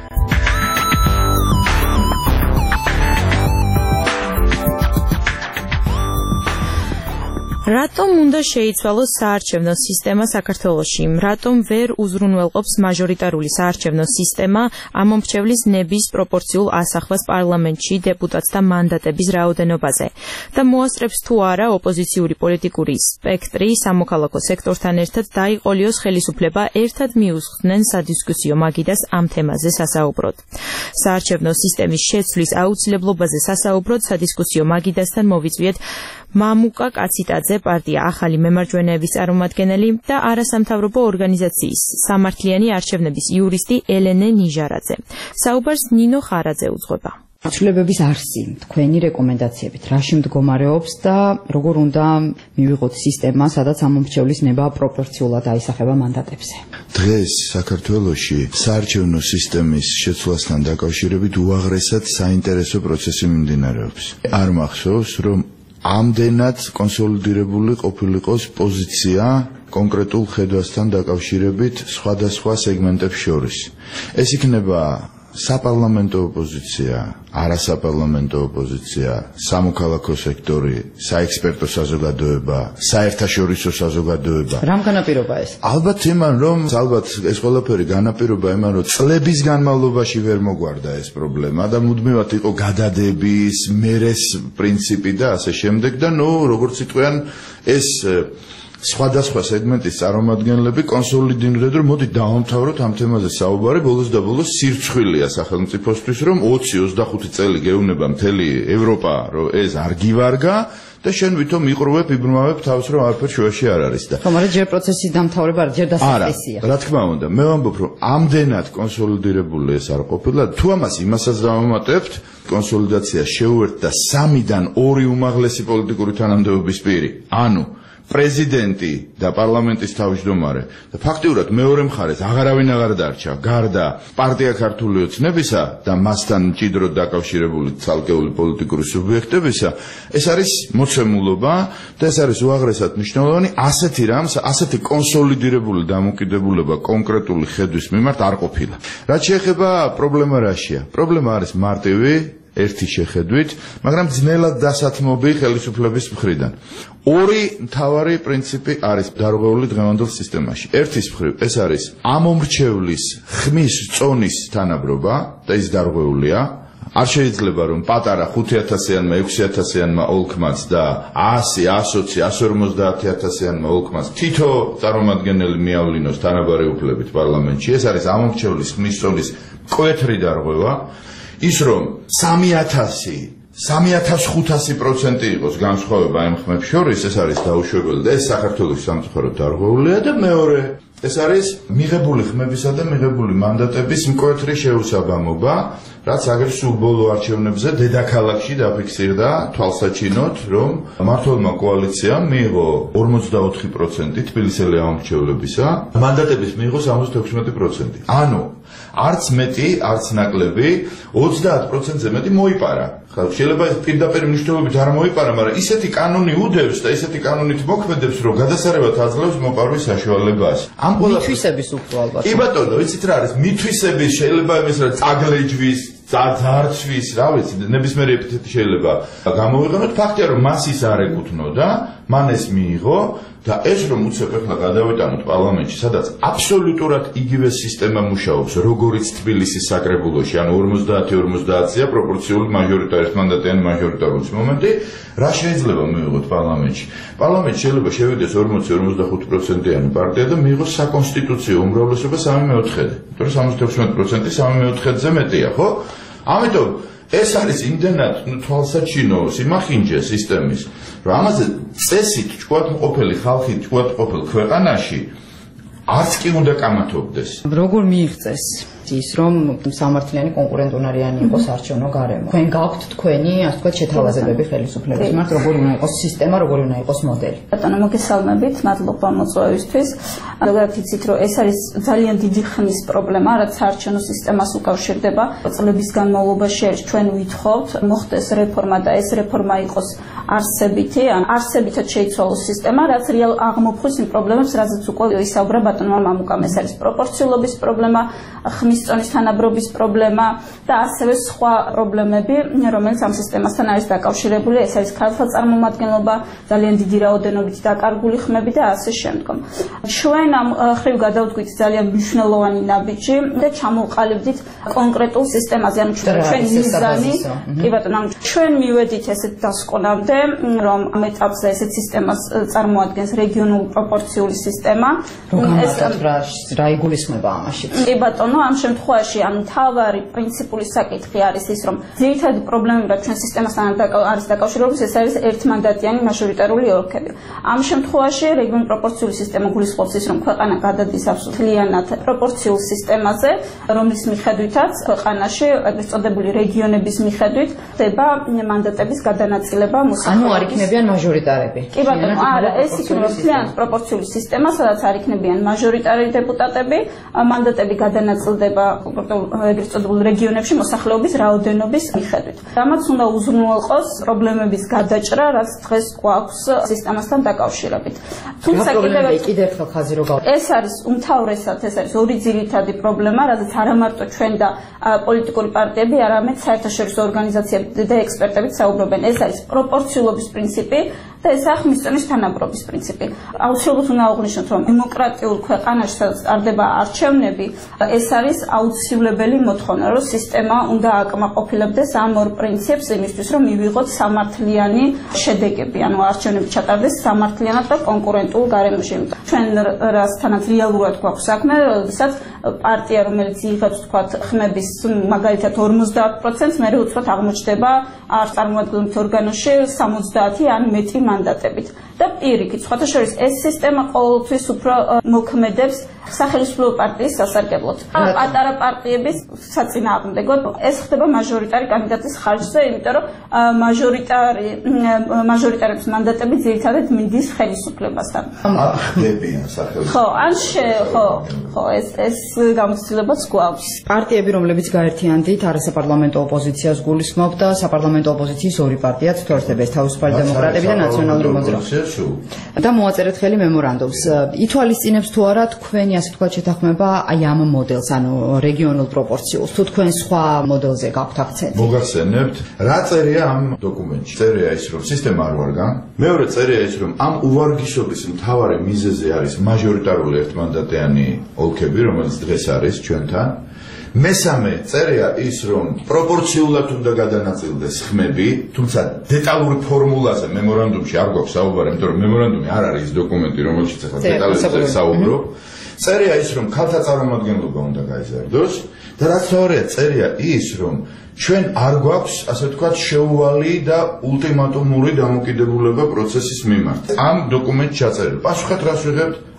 რატომ უნდა შეიცვალოს საარჩევნო სისტემა საქართველოში? რატომ ვერ უზრუნველყოფს მაჟორიტარული საარჩევნო სისტემა ამომრჩევლის ნების პროპორციულ ასახვას პარლამენტში დეპუტატთა მანდატების რაოდენობაზე? და მოასწრებს თუ არა ოპოზიციური პოლიტიკური სპექტრი სამოქალაქო სექტორთან ერთად დაიყოლიოს ხელისუფლება ერთად მიუსხდნენ სადისკუსიო მაგიდას ამ თემაზე სასაუბროდ. საარჩევნო სისტემის შეცვლის აუცილებლობაზე სასაუბროდ სადისკუსიო მაგიდასთან მოვიწვიეთ მამუკა კაციტაძე, პარტია ახალი მემარჯვენეების წარმომადგენელი და არასამთავრობო ორგანიზაციის სამართლიანი არჩევნების იურისტი ელენე ნიჟარაძე. საუბარს ნინო ხარაძე უძღვება. ცვლილებების არსი, თქვენი რეკომენდაციებით, რაში მდგომარეობს და როგორ უნდა მივიღოთ სისტემა, სადაც ამომრჩევლის ნება პროპორციულად აისახება მანდატებზე? დღეს საქართველოში საარჩევნო სისტემის შეცვლასთან დაკავშირებით უაღრესად საინტერესო პროცესი მიმდინარეობს. არ მახსოვს, რომ ამდენად კონსოლიდირებული ყოფილიყოს პოზიცია კონკრეტულ ხედვასთან დაკავშირებით სხვადასხვა სეგმენტებს შორის. ეს იქნება საპარლამენტო ოპოზიცია, არასაპარლამენტო ოპოზიცია, სამოქალაქო სექტორი, საექსპერტო საზოგადოება, საერთაშორისო საზოგადოება. რამ განაპირობა ეს? ალბათ იმან, რომ ალბათ ეს ყველაფერი განაპირობა იმან, რომ წლების განმავლობაში ვერ მოგვარდა ეს პრობლემა და მუდმივად იყო გადადების, მერეს პრინციპი და ასე შემდეგ და ნუ როგორც იტყვიან ეს სხვადასხვა სეგმენტის წარმომადგენლები კონსოლიდირდნენ, რომ მოდი დავამთავროთ ამ თემაზე საუბარი, ბოლოს და ბოლოს სირცხვილია სახელმწიფოსთვის, რომ ოცი ოცდახუთი წელი გეუბნება მთელი ევროპა, რომ ეს არ გივარგა და შენ ვითომ იყრუებ, იბრმავებ თავს, რომ არაფერ შუაში არ არის და. მაგრამ ჯერ პროცესის დამთავრება არ ჯერ დასაწყისია. არა, რა თქმა უნდა, მე ვამბობ, რომ ამდენად კონსოლიდირებული ეს არ ყოფილა, თუ ამას იმასაც დავამატებთ, კონსოლიდაცია შეუერთდა სამიდან ორი უმაღლესი პოლიტიკური თანამდებობის პირი. ანუ პრეზიდენტი და პარლამენტის თავმჯდომარე და ფაქტიურად მეორე მხარეს აღარავინ აღარ დარჩა გარდა პარტია ქართული ოცნებისა და მასთან მჭიდროდ დაკავშირებული ცალკეული პოლიტიკური სუბიექტებისა. ეს არის მოცემულობა და ეს არის უაღრესად მნიშვნელოვანი. ასეთი რამს, ასეთი კონსოლიდირებული დამოკიდებულება კონკრეტული ხედვის მიმართ არ ყოფილა. რაც შეეხება პრობლემა რაშია? პრობლემა არის მარტივი, ერთი შეხედვით, მაგრამ ძნელად დასათმობი ხელისუფლების მხრიდან. ორი მთავარი პრინციპი არის დარღვეული დღევანდელ სისტემაში. ერთის მხრივ ეს არის ამომრჩევლის ხმის წონის თანაბრობა და ის დარღვეულია. არ შეიძლება რომ პატარა ხუთი ათასიანმა ექვსი ათასიანმა ოლქმას და one hundred, one twenty, one fifty ათასიანმა ოლქმას თითო წარმომადგენელი მიავლინოს თანაბარი უფლებით პარლამენტში. ეს არის ამომრჩევლის ხმის წონის მკვეთრი დარღვევა. ის რომ სამი ათასი, სამი ათას ხუთასი პროცენტი იყოს განსხვავება იმ ხმებს შორის, ეს არის დაუშვებელი და ეს საქართველოს სამწუხაროდ დარღვეულია და მეორე ეს არის მიღებული ხმებისა და მიღებული მანდატების მკვეთრი შეუსაბამობა, რაც აგერ სულ ბოლო არჩევნებზე დედაქალაქში დაფიქსირდა თვალსაჩინოდ, რომ მმართველმა კოალიციამ მიიღო ორმოცდაოთხი პროცენტი თბილისელი ამომრჩევლებისა, მანდატების მიიღო სამოცდათექვსმეტი პროცენტი. ანუ არც მეტი, არც ნაკლები, ოცდაათ პროცენტზე მეტი მოიპარა. ხა შეიძლება პირდაპირ მნიშვნელობით არ მოიპარა, მაგრამ ისეთი კანონი უდევს და ისეთი კანონით მოქმედებს, რომ გადასარევად აძლევს მოპარვის საშუალებას. ამ მითვისების უფრო ალბათ. კი ბატონო, იცით რა არის? მითვისების შეიძლება იმის რა წაგლეჯვის ძარცვის, რა ვიცი, ნებისმიერი ეპითეტი შეიძლება გამოვიყენოთ. ფაქტია, რომ მას ის არ ეკუთვნოდა, მან ეს მიიღო და ეს რომ უცებ ახლა გადავიტანოთ პარლამენტში, სადაც აბსოლუტურად იგივე სისტემა მუშაობს, როგორიც თბილისის საკრებულოში, ანუ ორმოცდაათი ორმოცდაათია პროპორციული მაჟორიტარის მანდატიანი მაჟორიტარული მომენტი, რა შეიძლება მივიღოთ პარლამენტში? პარლამენტში შეიძლება შევიდეს ორმოცი ორმოცდახუთი პროცენტიანი პარტია და მიიღოს საკონსტიტუციო უმრავლესობა სამი მეოთხედი. იმიტომ რომ სამოცდაშვიდ პროცენტი სამი მეოთხედზე მეტია, ხო? ამიტომ ეს არის იმდენად თვალსაჩინო სიმახინჯე სისტემის, რომ ამაზე წესით ჭკუატ მყოფელი ხალხი, ჭკუატ მყოფელ ქვეყანაში არც კი უნდა კამათობდეს. როგორ მიიღწეს ის რომ სამართლიანი კონკურენტუნარიანი იყოს არჩევნო გარემო? თქვენ გაქვთ თქვენი, ასე ვთქვათ, შეთავაზებები ხელისუფლების მიმართ, როგორი უნდა იყოს სისტემა, როგორი უნდა იყოს მოდელი? ბატონო, მოგესალმებით, მადლობა მოწვევისთვის. ზოგადად იცით, რომ ეს არის ძალიან დიდი ხნის პრობლემა, რაც არჩევნო სისტემას უკავშირდება. წლების განმავლობაში ჩვენ ვითხოვთ, მოხდეს რეფორმა და ეს რეფორმა იყოს არსებითი, ან არსებითად შეიცვალოს სისტემა, რაც რეალ აღმოფხვის იმ პრობლემებს, რაზეც უკვე ისაუბრა ბატონმა მამუკამ. ეს არის პროპორციულობის პრობლემა, ხმის წონის თანაბრობის პრობლემა და ასევე სხვა პრობლემები, რომელიც ამ სისტემასთან არის დაკავშირებული. ეს არის ქალთა წარმომადგენლობა, ძალიან დიდი რაოდენობით დაკარგული ხმები და ასე შემდგომ. ჩვენ ამ ხრივ გადავდგით ძალიან მნიშვნელოვანი ნაბიჯი და ჩამოვყალიბდით კონკრეტულ სისტემაზე, ანუ ჩვენ მიზანი, კი ბატონო, ჩვენ მივედით ესეთ დასკვნამდე, რომ ამ ეტაპზე ესეთ სისტემას წარმოადგენს რეგიონულ პროპორციული სისტემა. ეს რა იგულისხმება ამაში? კი ბატონო, ამ შემთხვევაში ამ მთავარი პრინციპული საკითხი არის ის, რომ ძირითადი პრობლემები, რაც ჩვენ სისტემასთან არის დაკავშირებული, ეს არის ერთმანდატიანი მაჟორიტარული ოლქები. ამ შემთხვევაში რეგიონული პროპორციული სისტემა გულისხმობს ის, რომ ქვეყანა გადადის აბსოლუტურად პროპორციულ სისტემაზე, რომლის მიხედვითაც ქვეყანაში ეგრეთ წოდებული რეგიონების მიხედვით ხდება მანდატების გადანაწილება მოსახლეობის. ანუ არ იქნებიან მაჟორიტარები. კი ბატონო, არა, ეს იქნება მთლიანად პროპორციული სისტემა, სადაც არ იქნებიან მაჟორიტარი დეპუტატები, მანდატები გადანაწილდება ეგრეთ წოდებულ რეგიონებში მოსახლეობის რაოდენობის მიხედვით. რამაც უნდა უზრუნველყოს პრობლემების გადაჭრა, რაც დღეს გვაქვს სისტემასთან დაკავშირებით. თუმცა კიდევ ერთხელ ხაზი რო გავ ეს არის უმთავრესად, ეს არის ორი ძირითადი პრობლემა, რაზეც არა მარტო ჩვენ და პოლიტიკური პარტიები, არამედ საერთაშორისო ორგანიზაციები და ექსპერტებიც საუბრობენ. ეს არის პროპორციულობის პრინციპი და ეს ხმის წონის თანაბრობის პრინციპი. აუცილებლად უნდა აღვნიშნოთ, რომ დემოკრატიულ ქვეყანაში, სადაც ტარდება არჩევნები, ეს არის აუცილებელი მოთხოვნა, რომ სისტემა უნდა აკმაყოფილებდეს ამ ორ პრინციპს იმისთვის, რომ მივიღოთ სამართლიანი შედეგები, ანუ არჩევნები ჩატარდეს სამართლიანად და კონკურენტულ გარემოში. ჩვენ რასთანაც რეალურად გვაქვს საქმე, როდესაც პარტია, რომელიც იღებს თქვათ ხმების მაგალითად ორმოცდაათ პროცენტს, მერე უცბად აღმოჩნდება არ წარმოადგენლ ორგანოში სამოცდაათი ან მეტი მანდატებით. და პირიქით, სხვათა შორის ეს სისტემა ყოველთვის უფრო მოქმედებს სახელმწიფო პარტიის სასარგებლოდ. პატარა პარტიების საწინააღმდეგოდ ეს ხდება მაჟორიტარი კანდიდატის ხარჯზე, იმიტომ რომ მაჟორიტარი მაჟორიტარების მანდატები ძირითადად მიდის ხელისუფლებასთან. ხდებიან სახელმწიფო. ხო, ან ხო, ხო, ეს ეს გამოცდილებაც გვაქვს. პარტიები, რომლებიც გაერთიანდით არასაპარლამენტო ოპოზიციას გულისხმობ და საპარლამენტო ოპოზიციის ორი პარტიაც თორდება, თავისუფალი დემოკრატები და ნაციონალური მოძრაობა. და მოაწერეთ ხელი მემორანდუმს. ითვალისწინებს თუ არა თქვენი ასე ვთქვათ შეთანხმება აი ამ მოდელს, ანუ რეგიონულ პროპორციულს, თუ თქვენ სხვა მოდელზე გაქვთ აქცენტი? მოგახსენებთ, რა წერია ამ დოკუმენტში? წერია ის, რომ სისტემა არ ვარგან. მეორე წერია ის, რომ ამ უვარგისობის მთავარი მიზეზი არის მაჟორიტარული ერთმანდატიანი ოლქები, რომელიც დღეს არის ჩვენთან. მესამე წერია ის, რომ პროპორციულად უნდა გადანაწილდეს ხმები, თუმცა დეტალური ფორმულაზე მემორანდუმში არ გვაქვს საუბარი, იმიტომ რომ მემორანდუმი არ არის ის დოკუმენტი, რომელშიც ახლა დეტალებზე საუბრობ. წერია ის, რომ ქალთა წარმომადგენლობა უნდა გაიზარდოს და რაც მეორეა, წერია ის, რომ ჩვენ არ გვაქვს, ასე ვთქვათ, შეუვალი და ულტიმატუმური დამოკიდებულება პროცესის მიმართ. ამ დოკუმენტში ჩაწერილი. პასუხად რას ვიღებთ?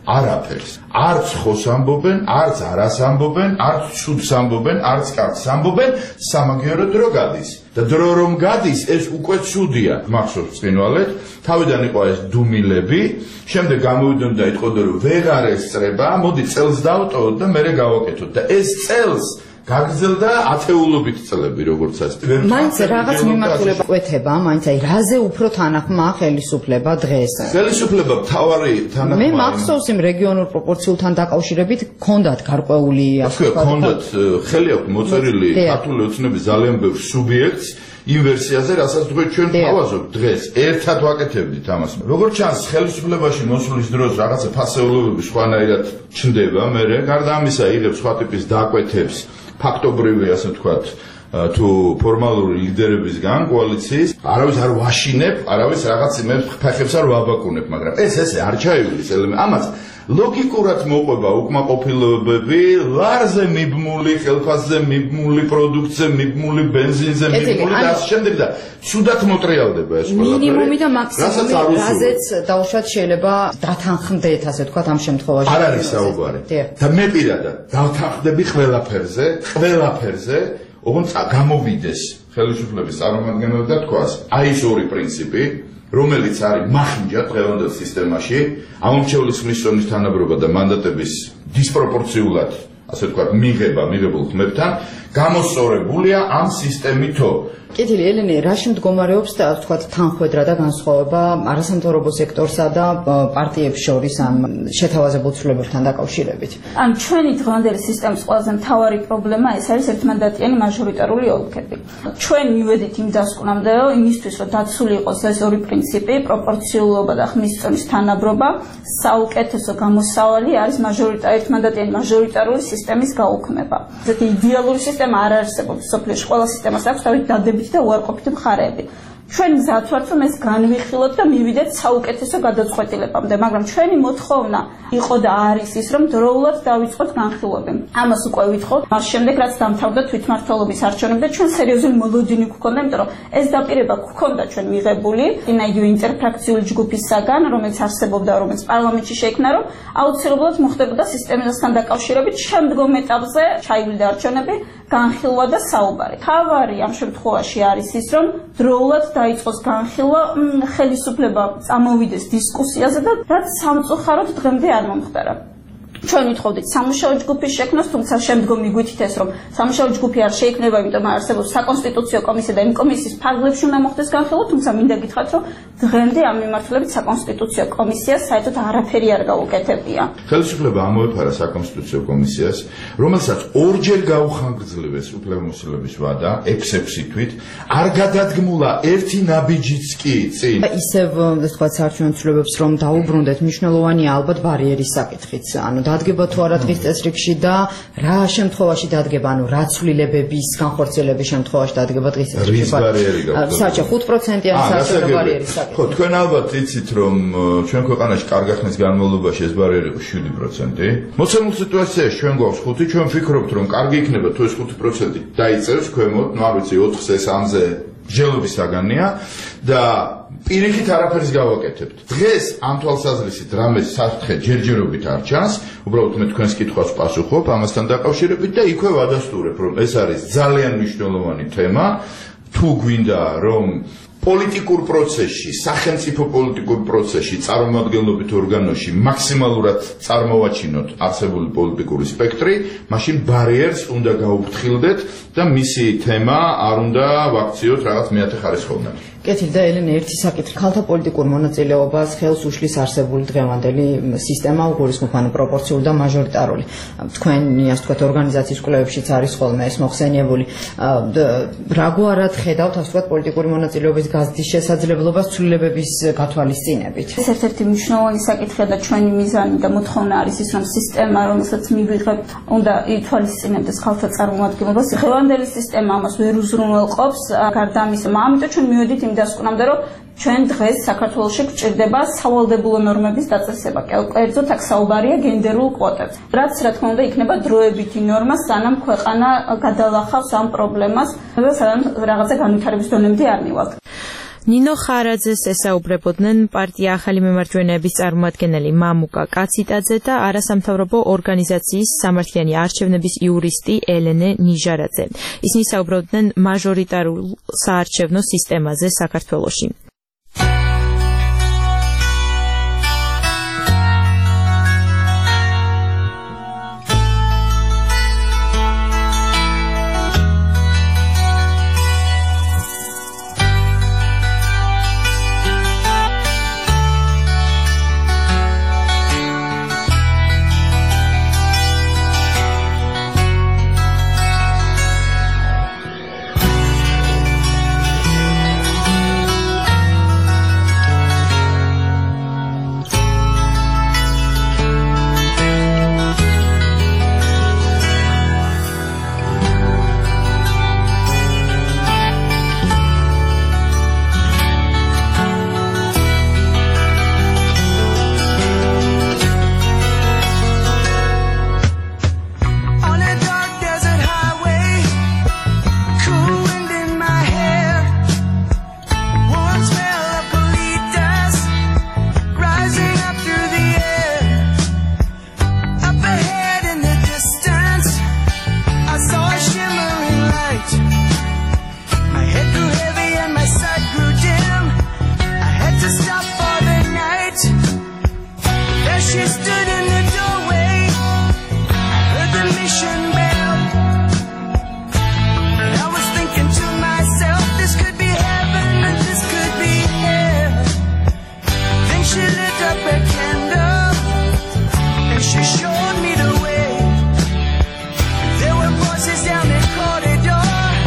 არაფერს. არც ხოს ამბობენ, არც არას ამბობენ, არც ცუდს ამბობენ, არც კარგს ამბობენ, სამაგიეროდ დრო გადის. და დრო რომ გადის, ეს უკვე ცუდია. მახსოვს წინვალეთ, თავიდან იყო ეს დუმილები, შემდეგ გამოვიდნენ და იტყოდნენ რომ ვეღარ ესწრება, მოდი წელს დავტოვოთ და მერე გავაკეთოთ. და ეს წელს გაგრძელდა ათეულობით წლები, როგორც ასე. მაინც რაღაც მიმართულება ყვეთება, მაინც აი რაზე უფრო თანახმა ხელისუფლება დღეს. ხელისუფლება მთავარი თანახმა. მე მახსოვს იმ რეგიონულ პროპორციულთან დაკავშირებით ქონდათ გარკვეული ასე ვთქვათ. ქონდათ ხელი აქვს მოწერილი ქართული ოცნების ძალიან ბევრ სუბიექტს იმ ვერსიაზე, რასაც თქვენ ჩვენ თავაზობთ დღეს. ერთად ვაკეთებდით ამას. როგორც ჩანს, ხელისუფლებაში მოსulis დროს რაღაცა ფასეულობები სხვანაირად ჩნდება, მერე გარდა ამისა იღებს სხვა ტიპის დაკვეთებს. ფაქტობრივი, ასე ვთქვათ, თუ ფორმალური ლიდერებისგან კოალიციის, არავის არ ვაშინებ, არავის რაღაც იმებს ფეხებს არ ვაბაკუნებ, მაგრამ ეს ესე არ ჩაივლის ელემენტი. ამას ლოგიკურად მოყვება უკმაყოფილებები, ლარზე მიბმული, ხელფასზე მიბმული, პროდუქტზე მიბმული, ბენზინზე მიბმული და ასე შემდეგ და ცუდად მოტრიალდება ეს ყველაფერი. მინიმუმი და მაქსიმუმი, რაზეც დაუშვათ შეიძლება დათანხმდეთ, ასე ვთქვათ, ამ შემთხვევაში. არ არის საუბარი. და მე პირადად დავთანხმდები ყველაფერზე, ყველაფერზე, ოღონდ გამოვიდეს ხელისუფლების წარმომადგენლები და თქვას, აი ეს ორი პრინციპი, რომელიც არის მახინჯა დღევანდელ სისტემაში, ამომრჩევლის ხმისწონის თანაბრობა და მანდატების დისპროპორციულად, ასე ვთქვათ, მიღება მიღებულ ხმებთან, გამოსწორებულია ამ სისტემითო. კეთილი ელენე, რაში მდგომარეობს და ვთქვათ თანხვედრა და განსხვავება არასამთავრობო სექტორსა და პარტიებს შორის ამ შეთავაზებულ ცვლილებებთან დაკავშირებით? ან ჩვენი დღევანდელი სისტემის ყველაზე მთავარი პრობლემა ეს არის ერთმანდატიანი მაჟორიტარული ოლქები. ჩვენ მივედით იმ დასკვნამდე, იმისთვის რომ დაცული იყოს ეს ორი პრინციპი, პროპორციულობა და ხმისწონის თანაბრობა, საუკეთესო გამოსავალი არის მაჟორიტარული ერთმანდატიანი მაჟორიტარული სისტემის გაუქმება. ესეთი იდეალური სისტემა არ არსებობს სოფლიოში, ყველა სისტემას აქვს თავისი დადებითი და უარყოფითი მხარეები. ჩვენ მზად ვართ რომ ეს განვიხილოთ და მივიდეთ საუკეთესო გადაწყვეტილებამდე, მაგრამ ჩვენი მოთხოვნა იყო და არის ის, რომ დროულად დავიწყოთ განხილვები. ამას უკვე ვითხოვთ, მას შემდეგ რაც დამთავრდა თვითმმართველობის არჩევნები და ჩვენ სერიოზული მოლოდინი გვქონდა, იმიტომ რომ ეს დაპირება გვქონდა ჩვენ მიღებული ინაიდიო ინტერფრაქციული ჯგუფისაგან, რომელიც არსებობდა, რომელიც პარლამენტში შეიქმნა, რომ აუცილებლად მოხდებოდა სისტემასთან დაკავშირებით შემდგომ ეტაპზე ჩაივიდა არჩევნები, განხილვა და საუბარი. თავარი ამ შემთხვევაში არის ის, რომ დროულად დაიწყოს განხილვა, ხელისუფლება წამოვიდეს დისკუსიაზე და რაც სამწუხაროდ დღემდე არ მომხდარა. ჩვენ ვითხოვდით სამუშაო ჯგუფის შექმნას, თუმცა შემდგომ მიგვითითეს, რომ სამუშაო ჯგუფი არ შეიქმნება, იმიტომ არ არსებობს საკონსტიტუციო კომისია და იმ კომისიის ფარგლებში უნდა მოხდეს განხილვა, თუმცა მინდა გითხრათ, რომ დღემდე ამ მიმართულებით საკონსტიტუციო კომისიას საერთოდ არაფერი არ გაუკეთებია. ხელისუფლება ამოეფარა საკონსტიტუციო კომისიას, რომელსაც ორჯერ გაუხანგრძლივეს უფლებამოსილების ვადა, ექვსი თვით, არ გადადგმულა ერთი ნაბიჯიც კი წინ. ისევ, ასე ვთქვათ, საარჩევნო ცვლილებებს რომ დაუბრუნდეთ, მნიშვნელოვანია ალბათ ბარიერის საკითხიც. ანუ დადგება თუ არა დღის წესრიგში და რა შემთხვევაში დადგება, ანუ რა ცვლილებების განხორციელების შემთხვევაში დადგება დღის წესრიგში. რის ბარიერი გაქვს? საჩა ხუთ პროცენტიანი საარჩევნო ბარიერის საკითხი. ხო, თქვენ ალბათ იცით, რომ ჩვენ ქვეყანაში კარგი ხნის განმავლობაში ეს ბარიერი იყო შვიდი პროცენტი. მოცემულ სიტუაციაში ჩვენ გვაქვს ხუთი, ჩვენ ვფიქრობთ, რომ კარგი იქნება თუ ეს ხუთი პროცენტი დაიწეროს ქვემოთ, ну, არ ვიცი, ოთხზე, სამზე ჯელობის საგანია და პირიქით არაფერს გავაკეთებთ. დღეს ამ თვალსაზრისით რამე საფრთხე ჯერჯერობით არ ჩანს, უბრალოდ მე თქვენს კითხვას პასუხობ ამასთან დაკავშირებით და იქვე ვადასტურებ, რომ ეს არის ძალიან მნიშვნელოვანი თემა, თუ გვინდა რომ პოლიტიკურ პროცესში, სახელმწიფო პოლიტიკურ პროცესში, წარმომადგენლობით ორგანოში მაქსიმალურად წარმოვაჩინოთ არსებული პოლიტიკური სპექტრი, მაშინ ბარიერს უნდა გაუფრთხილდეთ და მისი თემა არ უნდა ვაქციოთ რაღაც მეათეხარისხოვნად. კეთილი და ელენე, ერთი საკითხი, ქალთა პოლიტიკურ მონაწილეობას ხელს უშლის არსებული დღევანდელი სისტემა, უგულისხმობ ანუ პროპორციული და მაჟორიტარული. თქვენი, ასე ვთქვათ, ორგანიზაციის კვლევებშიც არის ხოლმე ეს მოხსენიებული. რაგვარად ხედავთ, ასე ვთქვათ, პოლიტიკური მონაწილეობის გაზრდის შესაძლებლობას ცვლილებების გათვალისწინებით? ეს ერთ-ერთი მნიშვნელოვანი საკითხია და ჩვენი მიზანი და მოთხოვნა არის ის, რომ სისტემა, რომელსაც მივიღებთ, უნდა ითვალისწინებდეს ქალთა წარმომადგენლობას. დღევანდელი სისტემა ამას ვერ უზრუნველყოფს, გარდა ამისა, ამიტომ ჩვენ მივედით იმ დასკვნამდე, რომ ჩვენ დღეს საქართველოში გვჭირდება სავალდებულო ნორმების დაწესება. კერძოდ აქ საუბარია გენდერულ კვოტებზე. რაც რა თქმა უნდა იქნება დროებითი ნორმა, სანამ ქვეყანა გადალახავს ამ პრობლემას და სანამ რაღაცა განვითარების დონემდე არ მივალთ. ნინო ხარაძეს ესაუბრებოდნენ პარტია ახალი მემარჯვენეების წარმომადგენელი მამუკა კაციტაძე და არასამთავრობო ორგანიზაციის სამართლიანი არჩევნების იურისტი ელენე ნიჟარაძე. ისინი საუბრობდნენ მაჟორიტარულ საარჩევნო სისტემაზე საქართველოში. Showed me the way. There were voices down the corridor.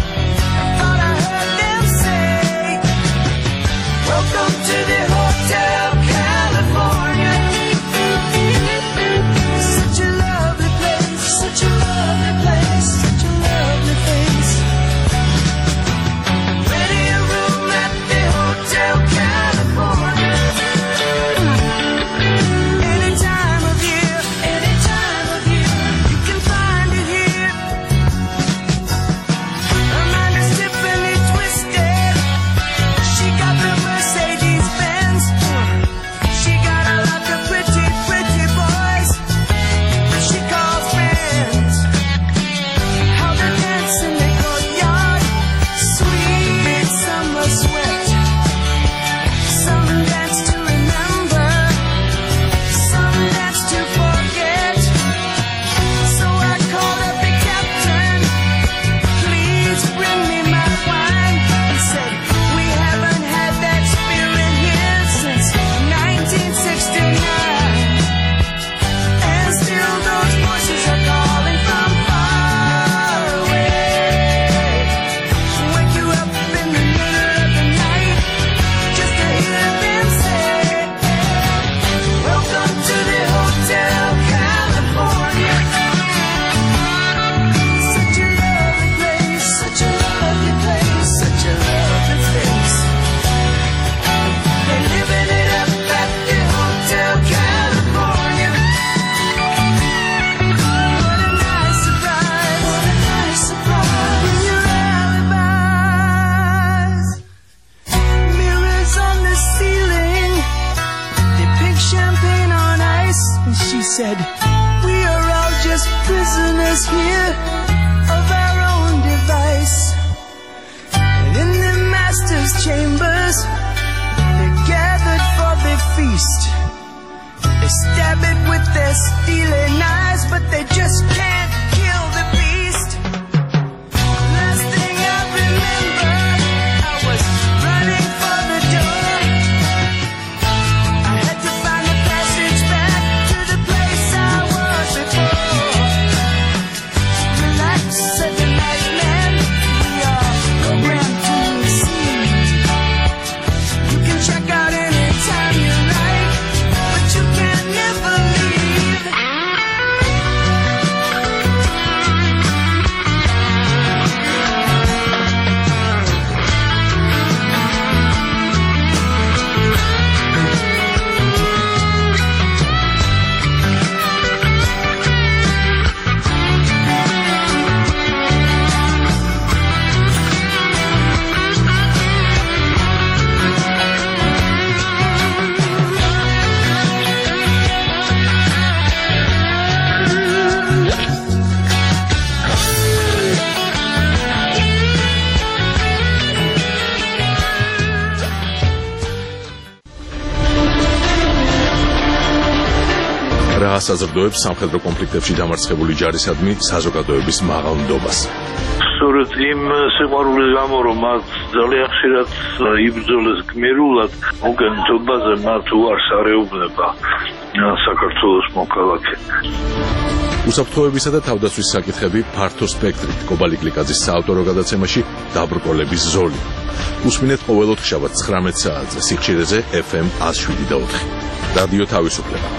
ასაზრდოებს სამხედრო კონფლიქტებში დამარცხებული ჯარისადმი საზოგადოების მაღალ ნდობას. სწორედ იმ სიყვარულის გამო, რომ მათ ძალიან ხშირად იბრძოლეს გმირულად, მოგენთობაზე მათ უარს არეუბნება საქართველოს მოქალაქე. უსაფრთხოებისა და თავდაცვის საკითხები ფართო სპექტრით კობალი გლიკაძის საავტორო გადაცემაში დაბრკოლების ზოლი. უსმინეთ ყოველ ოთხშაბათს ცხრამეტ საათზე სიხშირეზე ეფ ემ ათას შვიდი და ოთხი. რადიო თავისუფლება.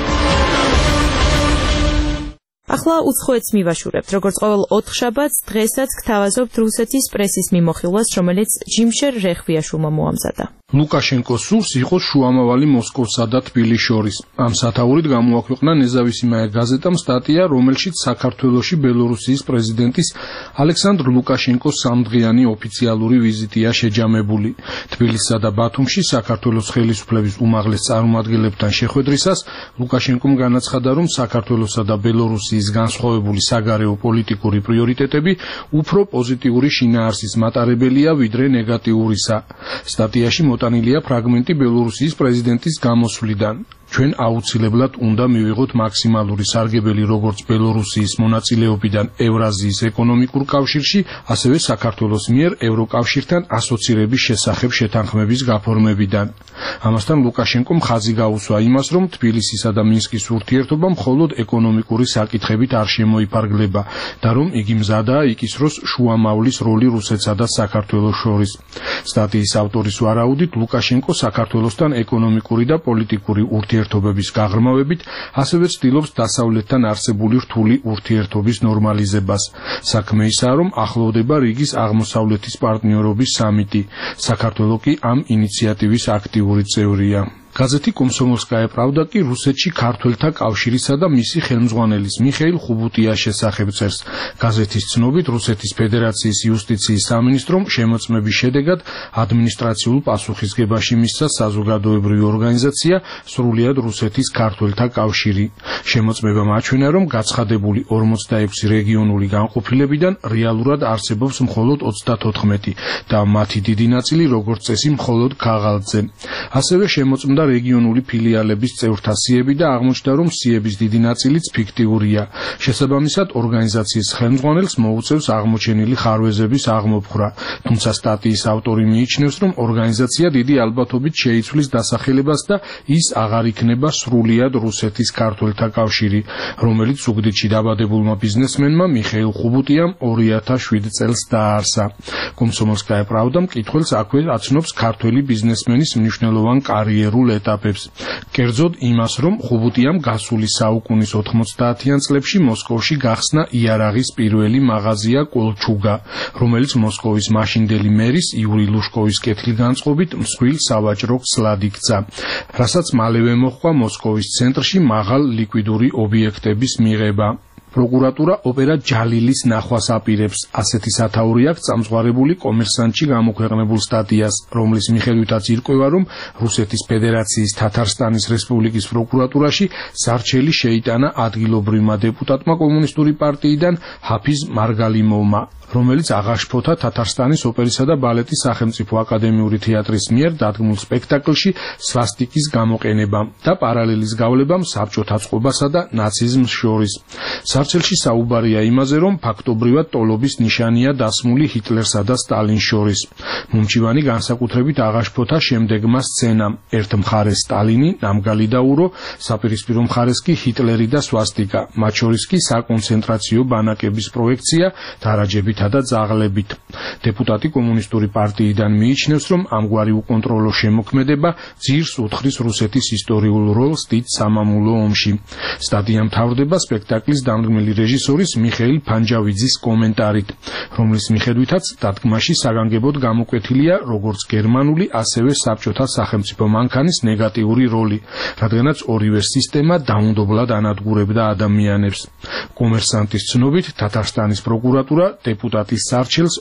ახლა უცხოეთს მივაშურებთ, როგორც ყოველ ოთხშაბათს, დღესაც გთავაზობთ რუსეთის პრესის მიმოხილვას, რომელიც ჯიმშერ რეხვიაშვილმა მოამზადა. ლუკაშენკოს სურს იყოს შუამავალი მოსკოვსა და თბილისს შორის. ამ სათაურით გამოაქვეყნა ნეზავისიმაია გაზეტამ სტატია, რომელშიც საქართველოში ბელორუსიის პრეზიდენტის ალექსანდრ ლუკაშენკოს სამდღიანი ოფიციალური ვიზიტია შეჯამებული. თბილისსა და ბათუმში საქართველოს ხელისუფლების უმაღლეს წარმომადგენლებთან შეხვედრისას ლუკაშენკომ განაცხადა, რომ საქართველოსა და ბელორუსიის განსხვავებული საგარეო პოლიტიკური პრიორიტეტები უფრო პოზიტიური შინაარსის მატარებელია, ვიდრე ნეგატიურისა. სტატიაში მოტანილია ფრაგმენტი ბელორუსიის პრეზიდენტის გამოსვლიდან. ჩვენ აუცილებლად უნდა მივიღოთ მაქსიმალური სარგებელი როგორც ბელორუსიის მონაწილეობიდან ევრაზიის ეკონომიკურ კავშირში, ასევე საქართველოს მიერ ევროკავშირთან ასოცირების შესახებ შეთანხმების გაფორმებიდან. ამასთან ლუკაშენკომ ხაზი გაუსვა იმას, რომ თბილისისა და მინსკის ურთიერთობა მხოლოდ ეკონომიკური საკითხებით არ შემოიფარგლება და რომ იგი მზადაა იკისროს შუამავლის როლი რუსეთსა და საქართველოს შორის. სტატიის ავტორის ვარაუდით, ლუკაშენკო საქართველოსთან ეკონომიკური და პოლიტიკური ურთიერთობა ურთიერთობების გაღრმავებით, ასევე ცდილობს დასავლეთთან არსებული რთული ურთიერთობის ნორმალიზებას. საქმე ისაა, რომ ახლოვდება რიგის აღმოსავლეთის პარტნიორობის სამიტი. საქართველო კი ამ ინიციატივის აქტიური წევრია. გაზეთი კომსომოლსკაია პრავდა კი რუსეთში ქართველთა კავშირისა და მისი ხელმძღვანელის მიხეილ ხუბუტიას შესახებ წერს. გაზეთის ცნობით, რუსეთის ფედერაციის იუსტიციის სამინისტრომ შემოწმების შედეგად ადმინისტრაციულ პასუხისგებაში მისცა საზოგადოებრივი ორგანიზაცია სრულიად რუსეთის ქართველთა კავშირი. შემოწმებამ აჩვენა, რომ გაცხადებული ორმოცდაექვსი რეგიონული განყოფილებიდან რეალურად არსებობს მხოლოდ ოცდათოთხმეტი და მათი დიდი ნაწილი როგორც წესი მხოლოდ ქაღალდზე. ასევე შემოწმდა რეგიონული ფილიალების წევრთა სიები და აღმოჩნდა, რომ სიების დიდი ნაწილიც ფიქტიურია. შესაბამისად, ორგანიზაციის ხელმძღვანელს მოუწევს აღმოჩენილი ხარვეზების აღმოფხვრა. თუმცა სტატიის ავტორი მიიჩნევს, რომ ორგანიზაცია დიდი ალბათობით შეიცვლის დასახელებას და ის აღარ იქნება სრულიად რუსეთის ქართველთა კავშირი, რომელიც ზუგდიდში დაბადებულმა ბიზნესმენმა მიხეილ ხუბუტიამ ორი ათას შვიდი წელს დააარსა. კომსომოლსკაია პრავდა მკითხველს აქვე აცნობს ქართველი ბიზნესმენის მნიშვნელოვან კარიერულ ეტაპებს. კერძოდ იმას, რომ ხუბუტიამ გასული საუკუნის ოთხმოცდაათიან წლებში მოსკოვში გახსნა იარაღის პირველი მაღაზია კოლჩუგა, რომელიც მოსკოვის მაშინდელი მერის იური ლუშკოვის კეთილგანწყობით მსხვილ სავაჭრო ქსლად იქცა, რასაც მალევე მოჰყვა მოსკოვის ცენტრში მაღალ ლიკვიდური ობიექტების მიღება. პროკურატურა ოპერა ჯალილის ნახვას აპირებს. ასეთი სათაური აქვს წამსღვარებული კომერსანტში გამოქვეყნებულ სტატიას, რომლის მიხედვითაც ირკვევა, რომ რუსეთის ფედერაციის თათარსტანის რესპუბლიკის პროკურატურაში სარჩელი შეიტანა ადგილობრივმა დეპუტატმა კომუნისტური პარტიიდან ჰაფიზ მარგალიმოვმა, რომელიც აღაშფოთა თათარსტანის ოპერისა და ბალეტის სახელმწიფო აკადემიური თეატრის მიერ დადგმულ სპექტაკლში სვასტიკის გამოყენებამ და პარალელის გავლებამ საბჭოთა წყობასა და ნაციზმს შორის. სარჩელში საუბარია იმაზე, რომ ფაქტობრივად ტოლობის ნიშანია დასმული ჰიტლერსა და სტალინს შორის. მომჩივანი განსაკუთრებით აღაშფოთა შემდეგმა სცენამ: ერთ მხარეს სტალინი, ნამგალი დაურო, საპირისპირო მხარეს კი ჰიტლერი და სვასტიკა, მათ შორის კი საკონცენტრაციო ბანაკების პროექცია დარაჯებით და ძაღლებით. დეპუტატი კომუნისტური პარტიიდან მიიჩნევს, რომ ამგვარი უკონტროლო შემოქმედება ძირს უთხრის რუსეთის ისტორიულ როლს დიდ სამამულო ომში. სტატია მთავრდება სპექტაკლის დამდგმელი რეჟისორის მიხეილ ფანჯავიძის კომენტარით, რომლის მიხედვითაც დადგმაში საგანგებოდ გამოკვეთილია როგორც გერმანული, ასევე საბჭოთა სახელმწიფო მანქანის ნეგატიური როლი, რადგანაც ორივე სისტემა დაუნდობლად ანადგურებდა ადამიანებს. კომერსანტის ცნობით, თათარსტანის პროკურატურა დეპუტატის სარჩელს ოცდაათ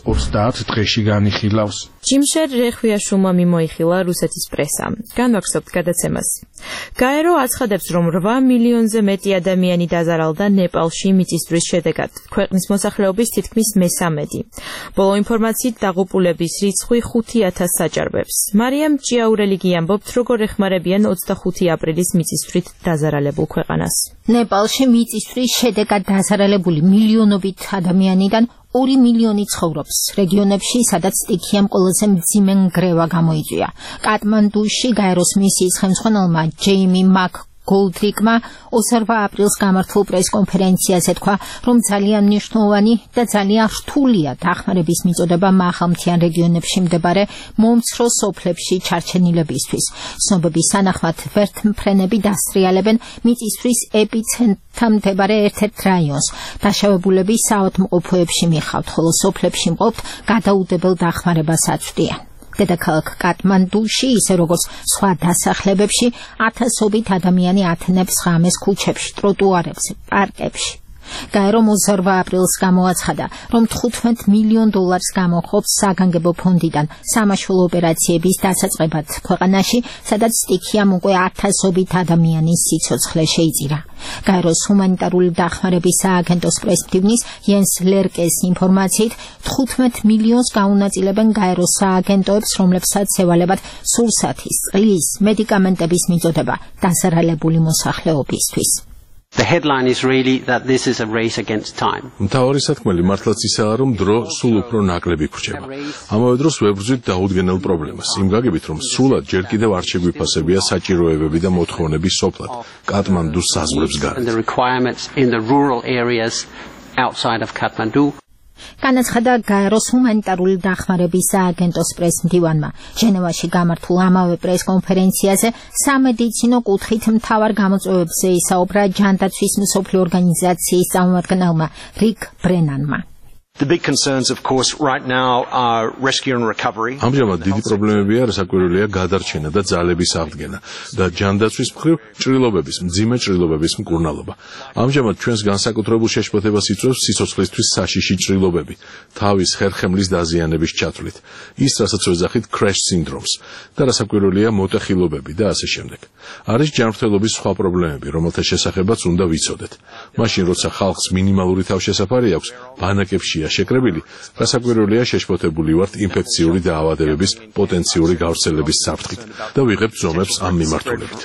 ათ დღეში განიხილავს. ჯიმშერ რეხვიაშვილმა მიმოიხილა რუსეთის პრესამ. განვაცხობთ გადაცემას. გაერო აცხადებს, რომ რვა მილიონზე მეტი ადამიანი დაზარალდა ნეპალში მიწისძვრის შედეგად. ქვეყნის მოსახლეობის თითქმის მესამედი. ბოლო ინფორმაციით დაღუპულების რიცხვი ხუთი ათასს აჭარბებს. მარიამ ჭიაურელი ამბობთ, როგორ ეხმარებიან ოცდახუთი აპრილის მიწისძვრით დაზარალებულ ქვეყანას. ნეპალში მიწისძვრის შედეგად დაზარალებული მილიონობით ადამიანიდან ორი მილიონი ცხოვრობს რეგიონებში, სადაც სტიქიამ ყველაზე მძიმე ნგრევა გამოიწვია. კატმანდუში გაეროს მისიის ხელმძღვანელმა ჯეიმი მაკ გოლდრიკმა ოცდაორ აპრილს გამართულ პრესკონფერენციაზე თქვა, რომ ძალიან მნიშვნელოვანი და ძალიან რთულია დახმარების მიწოდება მაღალმთიან რეგიონებში მდებარე მომცრო სოფლებში ჩარჩენილებისთვის. ცნობების თანახმად ვერთმფრენები დასტრიალებენ მიწისძვრის ეპიცენტრთან მდებარე ერთ-ერთ რაიონს. დაშავებულები საავადმყოფოებში მიხავთ, ხოლო სოფლებში მყოფთ გადაუდებელ დახმარებას აწვდიან. დედაქალაქ კატმანდუში, ისე როგორც სხვა დასახლებებში, ათასობით ადამიანი ათენებს ღამეს ქუჩებში, ტროტუარებზე, პარკებში. გაერომ ოცდაორ აპრილს გამოაცხადა, რომ თხუთმეტ მილიონ დოლარს გამოხობს საგანგებო ფონდიდან სამაშველო ოპერაციების დასაწყებად ქვეყანაში, სადაც სტიქიამ უკვე ათასობით ადამიანის სიცოცხლე შეიწირა. გაეროს ჰუმანიტარული დახმარების სააგენტოს პრესმდივნის იენს ლერკეს ინფორმაციით, თხუთმეტ მილიონს გაუნაწილებენ გაეროს სააგენტოებს, რომლებსაც ევალებათ სურსათის, წყლის, მედიკამენტების მიწოდება დასარალებული მოსახლეობისთვის. The headline is really that this is a race against time. მთავარი სათქმელი მართლაც ისაა, რომ დრო სულ უფრო ნაკლები გრჩება. ამავე დროს ვებრძვით დაუდგენელ პრობლემას. იმ გაგებით, რომ სრულად ჯერ კიდევ არ შეგვიფასებია საჭიროებები და მოთხოვნები სოფლად, კატმანდუს საზღვრებს გარეთ. And the requirements in the rural areas outside of Kathmandu. განაცხადა გაეროს ჰუმანიტარული დახმარების სააგენტოს პრესმდივანმა. ჟენევაში გამართულ ამავე პრესკონფერენციაზე სამედიცინო კუთხით მთავარ გამოწვევებზე ისაუბრა ჯანდაცვის მსოფლიო ორგანიზაციის წარმომადგენელმა რიკ ბრენანმა. The big concerns, of course, right now are rescue and recovery. ამჟამად დიდი პრობლემებია, რასაკვირველია გადარჩენა და ძალების აღდგენა და ჯანდაცვის მხრივ ჭრილობების, მძიმე ჭრილობების მკურნალობა. ამჟამად ჩვენს განსაკუთრებულ შეშფოთებას იწვევს სიცოცხლისთვის საშიში ჭრილობები, თავის ხერხემლის დაზიანების ჩათვლით, ის რასაც ვეძახით crash syndromes და რასაკვირველია მოტეხილობები და ასე შემდეგ. არის ჯანმრთელობის სხვა პრობლემები, რომელთა შესახებაც უნდა ვიცოდეთ. მაშინ, როცა ხალხს მინიმალური თავშესაფარი აქვს, ბანაკებშია შეკრებილი, რასაკვირველია შეშფოთებული ვართ ინფექციური დაავადებების პოტენციური გავრცელების საფრთხით და ვიღებთ ზომებს ამ მიმართულებით.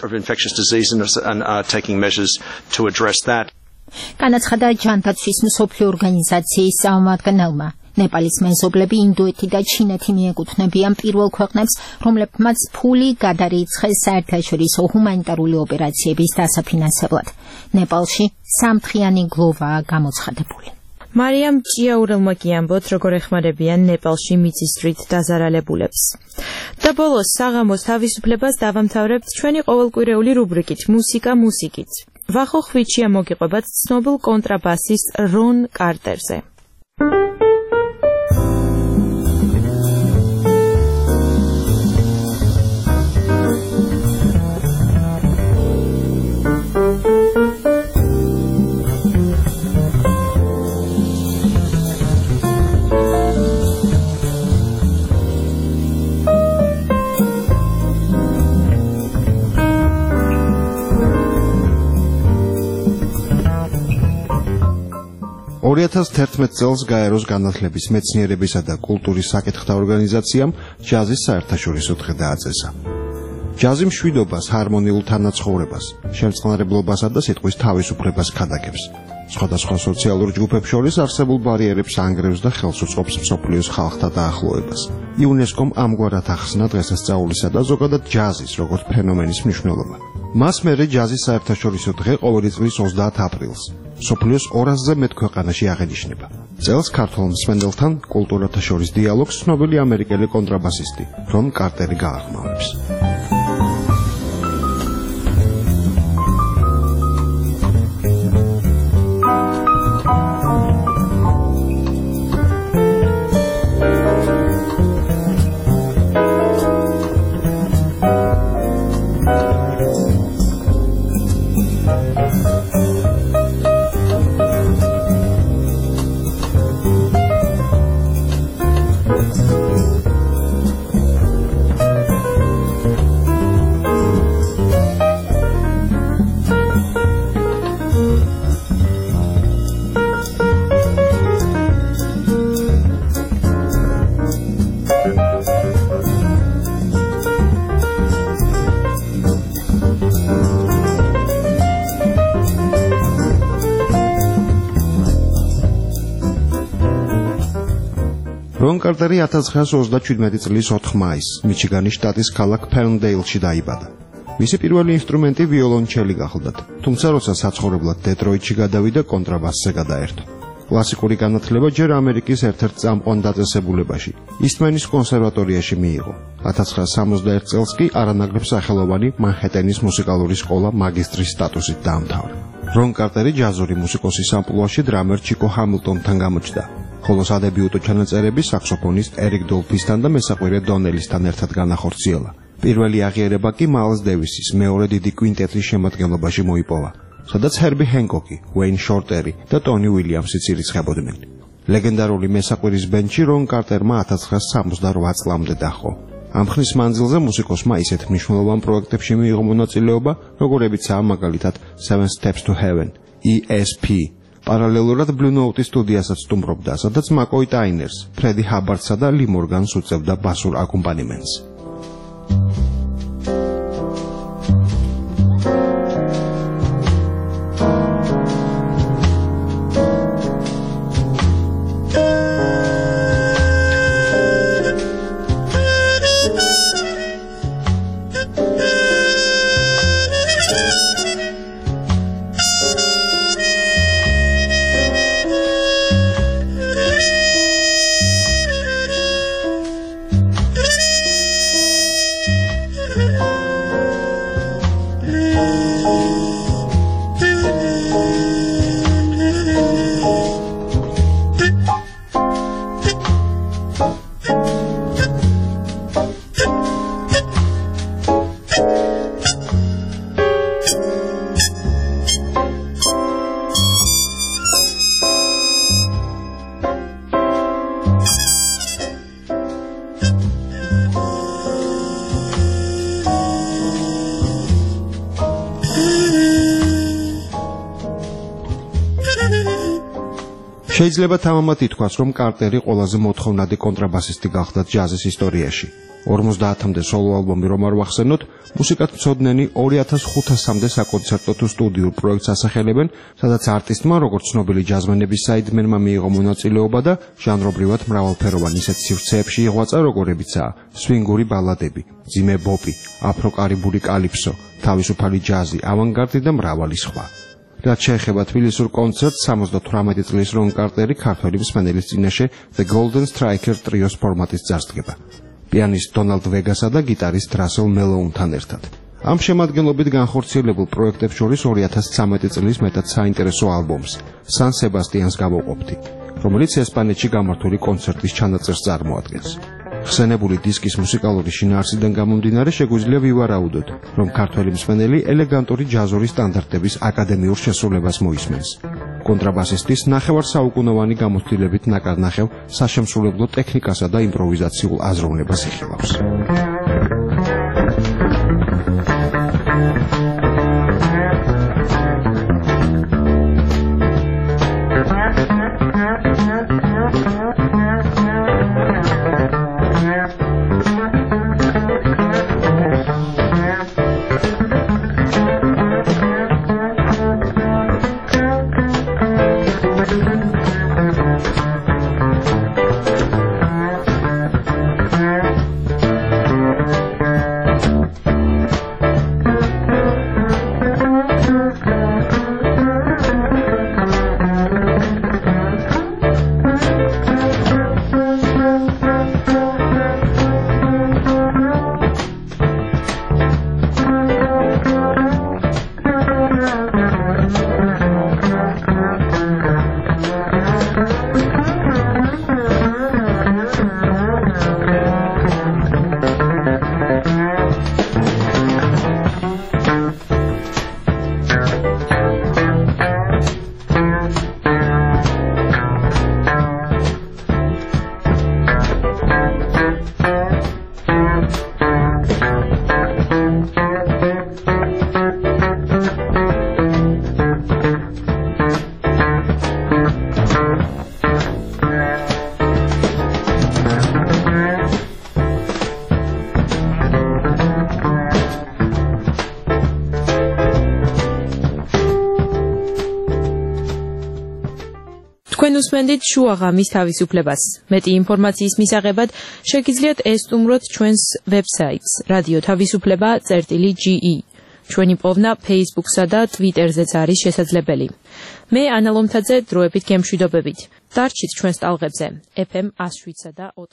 განაცხადა ჯანდაცვის მსოფლიო ორგანიზაციის წარმომადგენელმა. ნეპალის მეზობლები ინდოეთი და ჩინეთი მიეკუთვნებიან პირველ ქვეყნებს, რომლებმაც ფული გადარიცხეს საერთაშორისო ჰუმანიტარული ოპერაციების დასაფინანსებლად. ნეპალში სამთხრიანი გლოვაა გამოცხადებული. მარიამ ჭიაურელმა კი ამბობთ, როგორ ეხმარებიან ნეპალში მიწისძვრით დაზარალებულებს. და ბოლოს საღამოს თავისუფლებას დავამთავრებთ ჩვენი ყოველკვირეული რუბრიკით მუსიკა მუსიკით. ვახო ხვიჩია მოგიყვებათ ცნობილ კონტრაბასისტ რონ კარტერზე. ორი ათას თერთმეტ წელს გაეროს განათლების, მეცნიერებისა და კულტურის საკითხთა ორგანიზაციამ ჯაზის საერთაშორისო დღე დააწესა. ჯაზი მშვიდობას, ჰარმონიულ თანაცხოვრებას, შემწყნარებლობასა და სიტყვის თავისუფლებას ქადაგებს. სხვადასხვა სოციალურ ჯგუფებს შორის არსებულ ბარიერებს ანგრევს და ხელს უწყობს მსოფლიოს ხალხთა დაახლოებას. იუნესკომ ამგვარად ახსნა დღესასწაულისა და ზოგადად ჯაზის როგორც ფენომენის მნიშვნელობა. მას მერე ჯაზის საერთაშორისო დღე ყოველი წლის ოცდაათ აპრილს სოფლიოს ორასზე მეტ ქვეყანაში აღენიშნება. წელს ქართველ მსმენელთან კულტურათა შორის დიალოგს ცნობილი ამერიკელი კონტრაბასისტი რონ კარტერი გაახმაურებს. რონ კარტერი one thousand nine hundred twenty-seven წლის ოთხ მაისს მიჩიგანის შტატის ქალაქ ფერნდეილში დაიბადა. მისი პირველი ინსტრუმენტი ვიოლონჩელი გახლდათ, თუმცა როცა საცხოვრებლად დეტროიტში გადავიდა, კონტრაბასზე გადაერთო. კლასიკური განათლება ჯერ ამერიკის ერთ-ერთ წამყვან დაწესებულებაში, ისტმენის კონსერვატორიაში მიიღო. one thousand nine hundred sixty-one წელს კი არანაკლებ სახელოვანი მანჰეტენის მუსიკალური სკოლა მაგისტრის სტატუსით დაამთავრა. რონ კარტერი ჯაზური მუსიკოსის ამპლუაში დრამერ ჩიკო ჰამილტონთან გამოჩნდა, ხოლო სადებიუტო ჩანაწერები საქსოფონისტ ერიკ დოლფისთან და მესაყვირე დონელისთან ერთად განახორციელა. პირველი აღიარება კი მაილს დევისის მეორე დიდი კვინტეტის შემადგენლობაში მოიპოვა, სადაც ჰერბი ჰენკოკი, უეინ შორტერი და ტონი უილიამსიც ირიცხებოდნენ. ლეგენდარული მესაყვირის ბენდში რონ კარტერმა one thousand nine hundred sixty-eight წლამდე დაჰყო. ამ ხნის მანძილზე მუსიკოსმა ისეთ მნიშვნელოვან პროექტებში მიიღო მონაწილეობა, როგორებიცაა მაგალითად Seven Steps to Heaven, E S P. პარალელურად Blue Note-ის სტუდიასაც სტუმრობდა, სადაც McCoy Tyner-ს, ფრედი ჰაბარდსა და ლი მორგანს უწევდა ბასურ აკომპანიმენტს. შეიძლება თამამად ითქვას, რომ კარტერი ყველაზე მოთხოვნადი კონტრაბასისტი გახდა ჯაზის ისტორიაში. ორმოცდაათამდე სოლო ალბომი რომ არ ვახსენოთ, მუსიკათ მცოდნენი two thousand five hundred-მდე საკონცერტო თუ სტუდიურ პროექტს ასახელებენ, სადაც არტისტმა, როგორც ცნობილი ჯაზმენების საიდმენმა მიიღო მონაწილეობა და ჟანრობრივად მრავალფეროვანი ისეთ სივრცეებში იღვაწა, როგორებიცაა სვინგური ბალადები, ძიმე ბოპი, აფრო-კარიბული კალიფსო, თავისუფალი ჯაზი, ავანგარდი და მრავალი სხვა. რაც შეეხება თბილისურ კონცერტს, seventy-eight წლის რონ კარტერი ქართველი მსმენელის წინაშე The Golden Striker ტრიოს ფორმატის წარსდგება. პიანისტ დონალდ ვეგასა და გიტარისტ რასელ მელოუნთან ერთად. ამ შემადგენლობით განხორციელებულ პროექტებს შორის two thousand thirteen წლის მეტად საინტერესო ალბომს, San Sebastian's გავაყოფთი, რომელიც ესპანეთში გამართული კონცერტის ჩანაწერს წარმოადგენს. ხსენებული დისკის მუსიკალური შინაარსიდან გამომდინარე შეგვიძლია ვივარაუდოთ, რომ ქართველი მსმენელი ელეგანტური ჯაზური სტანდარტების აკადემიურ შესრულებას მოისმენს. კონტრაბასისტის ნახევარსაუკუნოვანი გამოცდილებით ნაკარნახევ საშემსრულებლო ტექნიკასა და იმპროვიზაციულ აზროვნებას იხილავს. გისმენდით შუა ღამის თავისუფლებას. მეტი ინფორმაციის მისაღებად შეგიძლიათ ესტუმროთ ჩვენს ვებსაიტს რადიო თავისუფლება წერტილი ჯი ი. ჩვენი პოვნა Facebook-სა და Twitter-ზეც არის შესაძლებელი. მე ანა ლომთაძე დროებით გემშვიდობებით. დარჩით ჩვენს ტალღებზე. ეფ ემ one oh seven და